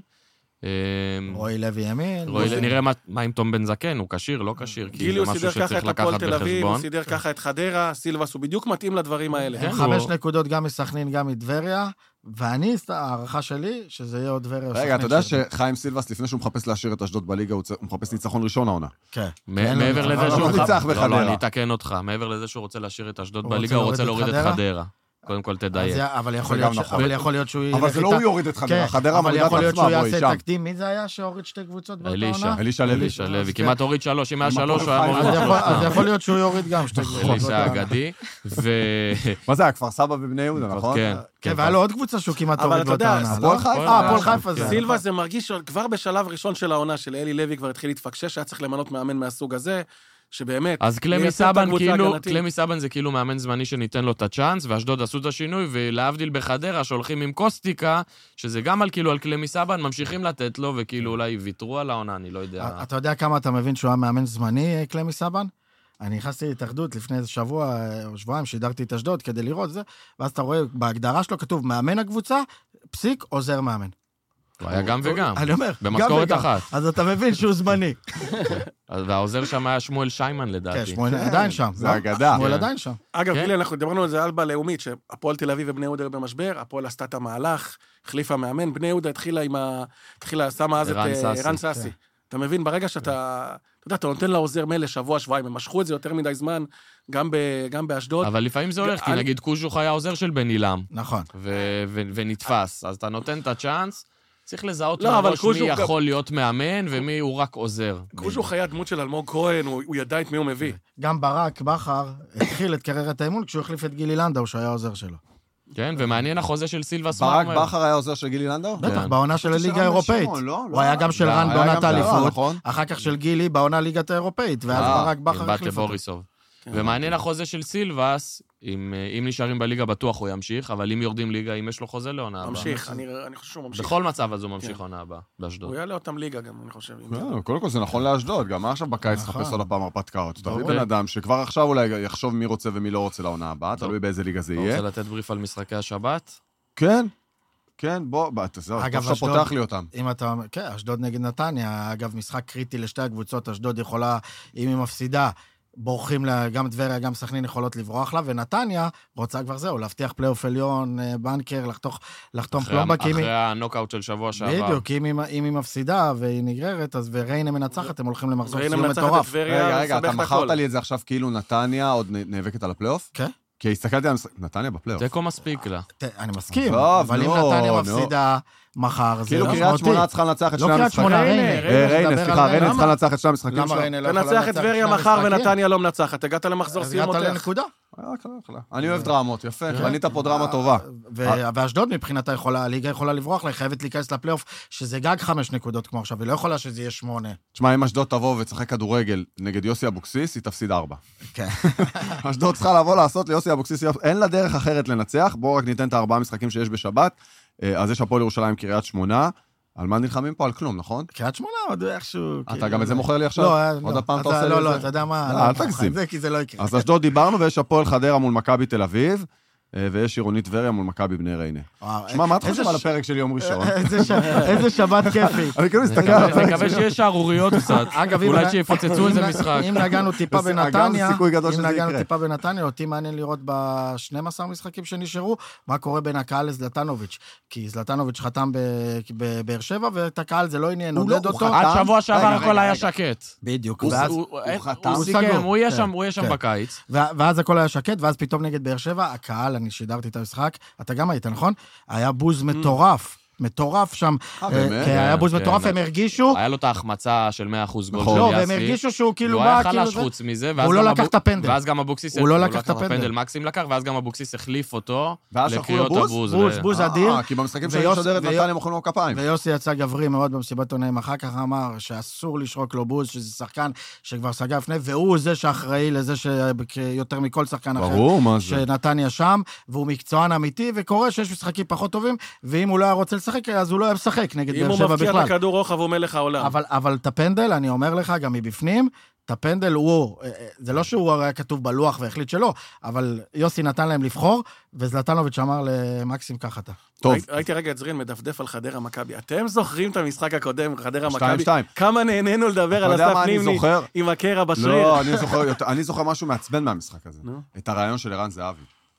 רועי לוי ימין. נראה מה עם תום בן זקן, הוא קשיר, לא קשיר, כי זה משהו שצריך לקחת בחשבון. הוא סידר ככה את חדרה, סילבס, הוא בדיוק מתאים לדברים האלה. חמש נקודות גם מסכנין, גם מדבריה, ואני, הערכה שלי, שזה יהיה עוד דבריה. רגע, אתה יודע שחיים סילבס, לפני שהוא מחפש להשאיר את אשדוד בליגה, הוא מחפש ניצחון ראשון העונה. כן. מעבר לזה שהוא... ניצח בחדרה. לא, אני אתקן אותך. מעבר לזה שהוא רוצה להשאיר את אשדוד בליגה, הוא רוצה להוריד את חדרה. קודם כל תדייק. אבל יכול להיות שהוא... אבל זה לא הוא יוריד את חדרה. חדרה מורידה את עצמה, אבל יכול להיות שהוא יעשה תקדים. מי זה היה שהוריד שתי קבוצות באותה עונה? אלישע לוי. אלישע לוי. כמעט הוריד שלוש. אם היה שלוש, הוא היה מוריד שלוש. אז יכול להיות שהוא יוריד גם שתי קבוצות. אלישע אגדי. מה זה היה? כפר סבא ובני יהודה, נכון? כן. כן, והיה לו עוד קבוצה שהוא כמעט הוריד באותה עונה. הפועל חיפה. אה, הפועל חיפה זה. סילבס זה מרגיש כבר בשלב ראשון של העונה של אלי לוי כבר התחיל להתפקשש, היה צריך למנות מאמן מהסוג הזה. שבאמת... אז קלמי סבן, כאילו, קלמי סבן זה כאילו מאמן זמני שניתן לו את הצ'אנס, ואשדוד עשו את השינוי, ולהבדיל בחדרה, שהולכים עם קוסטיקה, שזה גם על כאילו על קלמי סבן, ממשיכים לתת לו, וכאילו אולי ויתרו על העונה, אני לא יודע. אתה יודע כמה אתה מבין שהוא היה מאמן זמני, קלמי סבן? אני נכנסתי להתאחדות לפני איזה שבוע או שבועיים, שידרתי את אשדוד כדי לראות זה, ואז אתה רואה, בהגדרה שלו כתוב, מאמן הקבוצה, פסיק, עוזר מאמן. הוא היה גם וגם. אני אומר, במשכורת אחת. אז אתה מבין שהוא זמני. והעוזר שם היה שמואל שיימן לדעתי. כן, שמואל עדיין שם. זה אגדה. שמואל עדיין שם. אגב, גילי, אנחנו דיברנו על זה אלבה לאומית, שהפועל תל אביב ובני יהודה במשבר, הפועל עשתה את המהלך, החליפה מאמן, בני יהודה התחילה עם ה... התחילה, שמה אז את ערן סאסי. אתה מבין, ברגע שאתה... אתה יודע, אתה נותן לעוזר מלא שבוע, שבועיים, הם משכו את זה יותר מדי זמן, גם באשדוד. אבל לפעמים זה הולך, כי נגיד קוז'וך היה עוזר של בן אילם. נכון. ונתפס. אז אתה נותן את הצ'אנס, צריך לזהות מראש מי יכול להיות מאמן ומי הוא רק עוזר. קוז'וך היה דמות של אלמוג כהן, הוא ידע את מי הוא מביא. גם ברק בכר התחיל את קריירת האימון כשהוא החליף את גילי לנדאו, שהיה עוזר שלו. כן, ומעניין החוזה של סילבס. ברק בכר היה עוזר של גילי לנדאו? בטח, בעונה של הליגה האירופאית. הוא היה גם של רן בעונת האליפות, אחר כך של גילי בעונה ליגת האירופאית, ואז ברק בכר החליף אותו. ומעניין החוזה של סילבס, אם נשארים בליגה בטוח הוא ימשיך, אבל אם יורדים ליגה, אם יש לו חוזה לעונה הבאה. ממשיך, אני חושב שהוא ממשיך. בכל מצב אז הוא ממשיך עונה הבאה, באשדוד. הוא יעלה אותם ליגה גם, אני חושב. קודם כל זה נכון לאשדוד, גם עכשיו בקיץ תחפש עוד הפעם הרפתקאות. תביא בן אדם שכבר עכשיו אולי יחשוב מי רוצה ומי לא רוצה לעונה הבאה, תלוי באיזה ליגה זה יהיה. אתה רוצה לתת בריף על משחקי השבת? כן, כן, בוא, תזהו, טוב שפותח לי אותם. אם אתה, כן, אשדוד נגד נתניה, אגב, משחק קריטי לשתי הקבוצות, אשדוד יכולה, אם היא מפסידה, בורחים לה, גם טבריה, גם סכנין יכולות לברוח לה, ונתניה רוצה כבר זהו, להבטיח פלייאוף עליון, בנקר, לחתוך, לחתום פלומבה. אחרי הנוקאוט של שבוע שעבר. בדיוק, כי אם היא מפסידה והיא נגררת, אז וריינה מנצחת, הם הולכים למחזור סיום מטורף. ריינה מנצחת את טבריה, רגע, רגע, אתה מכרת לי את זה עכשיו כאילו נתניה עוד נאבקת על הפלייאוף? כן. כי הסתכלתי על נתניה בפלייאוף. תיקו מספיק לה. אני מסכים, אבל אם נתניה מפסידה מחר, זה כאילו קריית שמונה צריכה לנצח את שני המשחקים. לא קריית שמונה, ריינה, סליחה, ריינה צריכה לנצח את שני המשחקים למה שלה. ריינה לא יכולה לנצח את טבריה מחר ונתניה לא מנצחת. הגעת למחזור סיום מותח. הגעת לנקודה. אני אוהב דרמות, יפה. בנית פה דרמה טובה. ואשדוד מבחינתה יכולה, הליגה יכולה לברוח לה, היא חייבת להיכנס לפלייאוף, שזה גג חמש נקודות כמו עכשיו, היא לא יכולה שזה יהיה שמונה. תשמע, אם אשדוד תבוא וצחק כדורגל נגד יוסי אבוקסיס, היא תפסיד ארבע. כן. אשדוד צריכה לבוא לעשות ליוסי אבוקסיס, אין לה דרך אחרת לנצח, בואו רק ניתן את הארבעה משחקים שיש בשבת, אז יש הפועל ירושלים קריית שמונה, על מה נלחמים פה? על כלום, נכון? קריית שמונה עוד איכשהו... אתה גם את זה מוכר לי עכשיו? עוד הפעם אתה עושה לי את זה? לא, לא, אתה יודע מה? אל תגזים. זה כי זה לא יקרה. אז אשדוד דיברנו, ויש הפועל חדרה מול מכבי תל אביב, ויש עירונית טבריה מול מכבי בני ריינה. שמע, מה אתה חושב על הפרק של יום ראשון? איזה שבת כיפית. אני כאילו מסתכל על הפרק. אני מקווה שיש שערוריות קצת. אולי שיפוצצו איזה משחק. אם נגענו טיפה בנתניה, סיכוי גדול אם שזה נגענו יקרה. טיפה בנתניה, אותי מעניין לראות ב-שנים עשר משחקים שנשארו, מה קורה בין הקהל לזלטנוביץ'. כי זלטנוביץ' חתם בבאר שבע, ואת הקהל זה לא עניין, עודד אותו. עד שבוע שעבר הכל היה שקט. בדיוק. הוא חתם. סיכם, הוא יהיה שם בקיץ. ואז הכל היה שקט, ואז פתאום נגד באר שבע, הקהל, אני שידרתי את המשחק, אתה גם היית, נכון? היה בוז מטורף. מטורף שם, כי היה בוז מטורף, הם הרגישו... היה לו את ההחמצה של מאה אחוז גול של לא, והם הרגישו שהוא כאילו בא... הוא היה חלש חוץ מזה, והוא לא לקח את הפנדל. ואז גם אבוקסיס... הוא לא לקח את הפנדל. מקסים לקח, ואז גם אבוקסיס החליף אותו לקריאות הבוז. בוז, בוז אדיר. כי במשחקים שאני משדרת נתניה מוכנים לו כפיים. ויוסי יצא גברי מאוד במסיבת עונאים, אחר כך אמר שאסור לשרוק לו בוז, שזה שחקן שכבר סגר לפני, והוא זה שאחראי לזה שיותר מכל שחקן אחר שנתניה שם, והוא מקצוען אמיתי, וקורא שיש משחקים פחות טובים, ואם הוא לא היה רוצה לשחק, אז הוא לא היה משחק נגד באר שבע בכלל. אם הוא מבקיע את הכדור רוחב, הוא מלך העולם. אבל, אבל את הפנדל, אני אומר לך, גם מבפנים, את הפנדל הוא, זה לא שהוא היה כתוב בלוח והחליט שלא, אבל יוסי נתן להם לבחור, וזלטנוביץ' אמר למקסים ככה אתה. טוב. ראיתי רגע את זרין מדפדף על חדרה מכבי. אתם זוכרים את המשחק הקודם, חדרה מכבי? שתיים, שתיים. כמה נהנינו לדבר על אסף נימני עם הקרע בשריר. לא, אני זוכר, אני זוכר משהו מעצבן מהמשחק הזה. את הרעיון של ערן זהבי.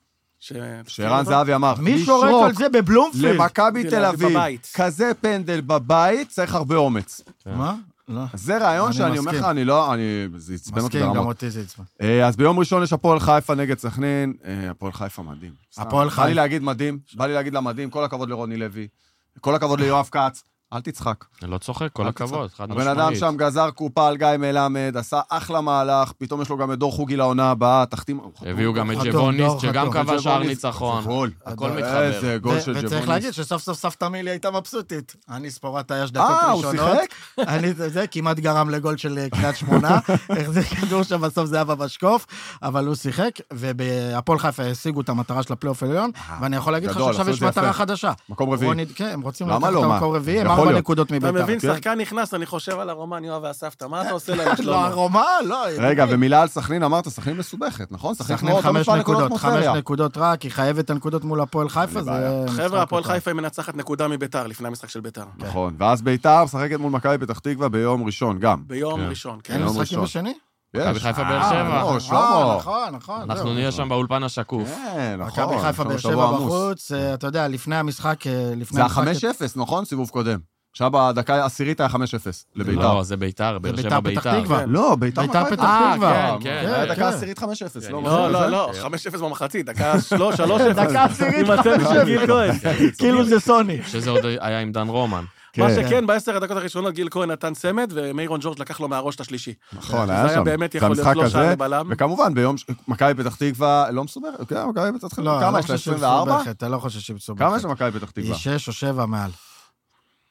שערן זהבי אמר, מי שורק על זה בבלומפילד? למכבי תל אביב, כזה פנדל בבית, צריך הרבה אומץ. מה? זה רעיון שאני אומר לך, אני לא, אני, זה יצבן אותי ברמות. מסכים, גם אותי זה יצבן. אז ביום ראשון יש הפועל חיפה נגד סכנין, הפועל חיפה מדהים. הפועל חיפה. בא לי להגיד מדהים, בא לי להגיד לה מדהים, כל הכבוד לרוני לוי, כל הכבוד ליואב כץ, אל תצחק. אני לא צוחק, כל הכבוד, חד משמעית. הבן אדם שם גזר קופה על גיא מלמד, עשה אחלה מהלך, פתאום יש לו גם את דור חוגי לעונה הבאה, תחתים... הביאו גם את ג'בוניסט, שגם קבע שער ניצחון. הכל מתחבר. איזה גול של ג'בוניסט. וצריך להגיד שסוף סוף סבתא מילי הייתה מבסוטית. אני ספורת היה שדקות ראשונות. אה, הוא שיחק? אני, זה כמעט גרם לגול של קריית שמונה. איך זה כדור שבסוף זה היה במשקוף, אבל הוא שיחק, ובהפועל חיפה השיגו את המטרה של הפלייאוף העליון, ואני יכול להגיד לך שעכשיו יש מטרה חדשה. מקום רביעי. כן, הם רוצים לקחת את המקום רביעי, הם ארבע נקודות מביתר. אתה מבין, שחקן נכנס, אני חושב על הרומן יואב ואספתא, מה אתה עושה להם שלמה? לא, הרומן, לא. רגע, ומילה על סכנין, אמרת, סכנין מסובכת, נכון? סכנין חמש נקודות, חמש נקודות רק, היא חייבת הנקודות מול הפועל חיפה, זה... חבר'ה, הפועל חיפה היא מנצחת נקודה מביתר, לפני המשחק של ביתר. נכון, ואז ביתר משחקת מול מכבי פתח תקווה ביום ראשון, גם. ביום ראשון, כן. אין משחקים בשני? מכבי חיפה באר שבע. נכון, נכון. אנחנו נהיה שם באולפן השקוף. כן, נכון. מכבי חיפה באר שבע בחוץ, אתה יודע, לפני המשחק... זה ה-חמש אפס, נכון? סיבוב קודם. עכשיו בדקה העשירית היה חמש אפס לביתר. לא, זה ביתר, באר שבע ביתר. לא, ביתר ביתר פתח תקווה. היה דקה עשירית חמש אפס. לא, לא, לא, חמש אפס במחצית, דקה שלוש אפס. דקה עשירית חמש אפס. גיל כהן. כאילו זה סוני. שזה עוד היה עם דן רומן. מה שכן, בעשר הדקות הראשונות גיל כהן נתן צמד, ומיירון ג'ורג' לקח לו מהראש את השלישי. נכון, היה שם. זה היה באמת יכול להיות לא שער לבלם. וכמובן, ביום מכבי פתח תקווה לא מסובכת. מכבי פתח תקווה, כמה יש לה? עשרים וארבע? אתה לא חושב שהיא מסובכת. כמה יש למכבי פתח תקווה? היא שש או שבע מעל.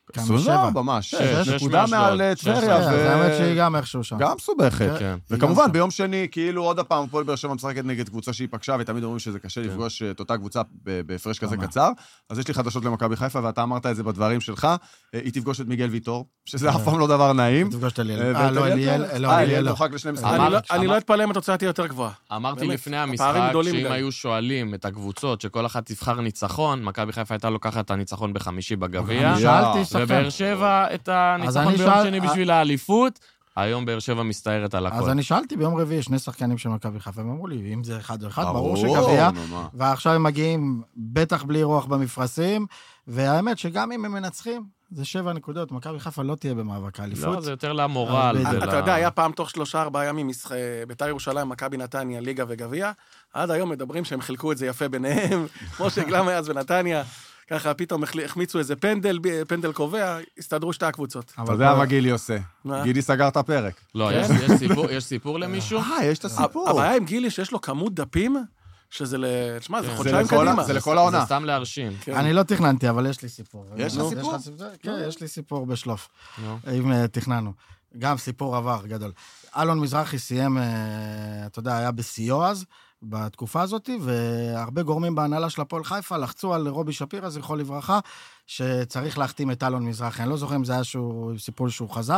עשרים וארבע, ממש, שש, שש נקודה מעל טבריה. זה האמת שהיא גם איכשהו שם. גם מסובכת. כן. וכמובן, ביום שני, כאילו עוד הפעם, הפועל באר שבע משחקת נגד קבוצה שהיא פגשה, ותמיד אומרים שזה קשה לפגוש את אותה קבוצה בהפרש כזה קצר. אז יש לי חדשות למכבי חיפה, ואתה אמרת את זה בדברים שלך. היא תפגוש את מיגל ויטור, שזה אף פעם לא דבר נעים. תפגוש את אליאל. אה, לא, אליאל. אה, אליאל מורחק לשני משחקים. אני לא אתפלא אם התוצאה תהיה יותר גבוהה. אמרתי לפני המשחק, שאם היו שואלים את הקבוצות, שכל אחת תבחר ניצחון, מכבי חיפה הייתה לוקחת את הניצחון בחמישי בגביע, ובאר שבע את הניצחון ביום שני בשביל האליפות, היום באר שבע מסתערת על הכל. אז אני שאלתי ביום רביעי, שני שחקנים של מכבי חיפה, הם אמרו לי, אם זה אחד או אחד, ברור שגביע, ועכשיו הם מגיעים בטח בלי רוח במפרשים, והאמת שגם אם הם מנצחים, זה שבע נקודות, מכבי חיפה לא תהיה במאבק האליפות. לא, זה יותר למורל. אתה יודע, היה פעם תוך שלושה, ארבעה ימים, בית"ר ירושלים, מכבי נתניה, ליגה וגביע, עד היום מדברים שהם חילקו את זה יפה ביניהם, כמו שגלם היה אז בנתניה, ככה פתאום החמיצו איזה פנדל, פנדל קובע, הסתדרו שתי הקבוצות. אתה יודע מה גילי עושה? גילי סגר את הפרק. לא, יש סיפור למישהו? אה, יש את הסיפור. הבעיה עם גילי שיש לו כמות דפים, שזה ל... תשמע, זה חודשיים קדימה. זה לכל העונה. זה סתם להרשים. אני לא תכננתי, אבל יש לי סיפור. יש לך סיפור? כן, יש לי סיפור בשלוף. אם תכננו. גם סיפור עבר גדול. אלון מזרחי סיים, אתה יודע, היה בסיוע אז, בתקופה הזאת, והרבה גורמים בהנהלה של הפועל חיפה לחצו על רובי שפירא, זכרו לברכה, שצריך להחתים את אלון מזרחי. אני לא זוכר אם זה היה סיפור שהוא חזר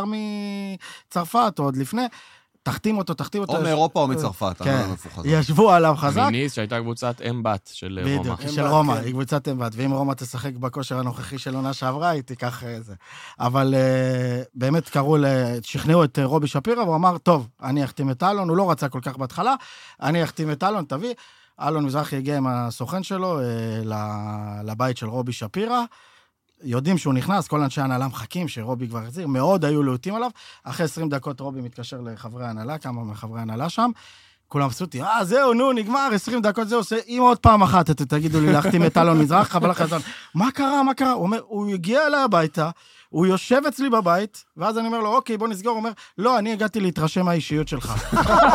מצרפת או עוד לפני, תחתים אותו, תחתים אותו. או מאירופה או מצרפת. כן, ישבו עליו חזק. מניס, שהייתה קבוצת אם-בת של רומא. בדיוק, של רומא, היא קבוצת אם-בת, ואם רומא תשחק בכושר הנוכחי של עונה שעברה, היא תיקח זה. אבל באמת קראו, שכנעו את רובי שפירא, והוא אמר, טוב, אני אחתים את אלון, הוא לא רצה כל כך בהתחלה, אני אחתים את אלון, תביא. אלון מזרחי הגיע עם הסוכן שלו לבית של רובי שפירא, יודעים שהוא נכנס, כל אנשי ההנהלה מחכים שרובי כבר החזיר, מאוד היו להוטים עליו, אחרי עשרים דקות רובי מתקשר לחברי ההנהלה, כמה מחברי ההנהלה שם, כולם עשו אותי, אה, זהו, נו, נגמר, עשרים דקות, זהו, אם עוד פעם אחת, אתם תגידו לי להחתים את אלון מזרח, חבל החזון, מה קרה, מה קרה? הוא אומר, הוא הגיע אליי הביתה, הוא יושב אצלי בבית, ואז אני אומר לו, אוקיי, בוא נסגור, הוא אומר, לא, אני הגעתי להתרשם מהאישיות שלך.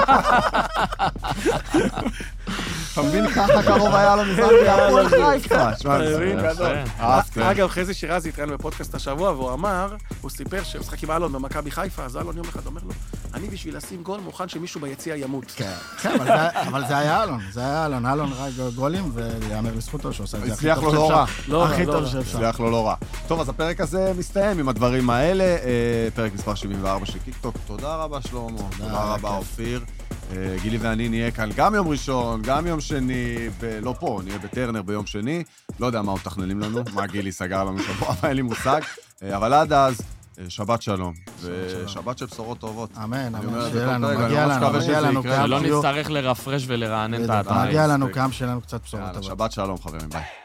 אתה מבין ככה קרוב היה לו מזרחי, הפועל חיפה. אגב, חזי שירזי התראיין בפודקאסט השבוע, והוא אמר, הוא סיפר שהוא משחק עם אלון במכבי חיפה, אז אלון יום אחד אומר לו, אני בשביל לשים גול מוכן שמישהו ביציע ימות. כן, אבל זה היה אלון, זה היה אלון, אלון רק גולים, ויאמר לזכותו שעושה את זה הכי טוב שאפשר. הכי טוב שאפשר. הצליח לו לא רע. טוב, אז הפרק הזה מסתיים עם הדברים האלה, פרק מספר שבעים וארבע של קיקטוק. תודה רבה שלמה, תודה רבה אופיר. גילי ואני נהיה כאן גם יום ראשון, גם יום שני, לא פה, נהיה בטרנר ביום שני, לא יודע מה עוד תכננים לנו, מה גילי סגר לנו שבוע, אין לי מושג, אבל עד אז, שבת שלום, ושבת של בשורות טובות. אמן, אמן, שיהיה לנו, מגיע לנו, מגיע לנו. שלא נצטרך לרפרש ולרענן את האתר. מגיע לנו כמה שלנו קצת בשורות טובות. שבת שלום חברים, ביי.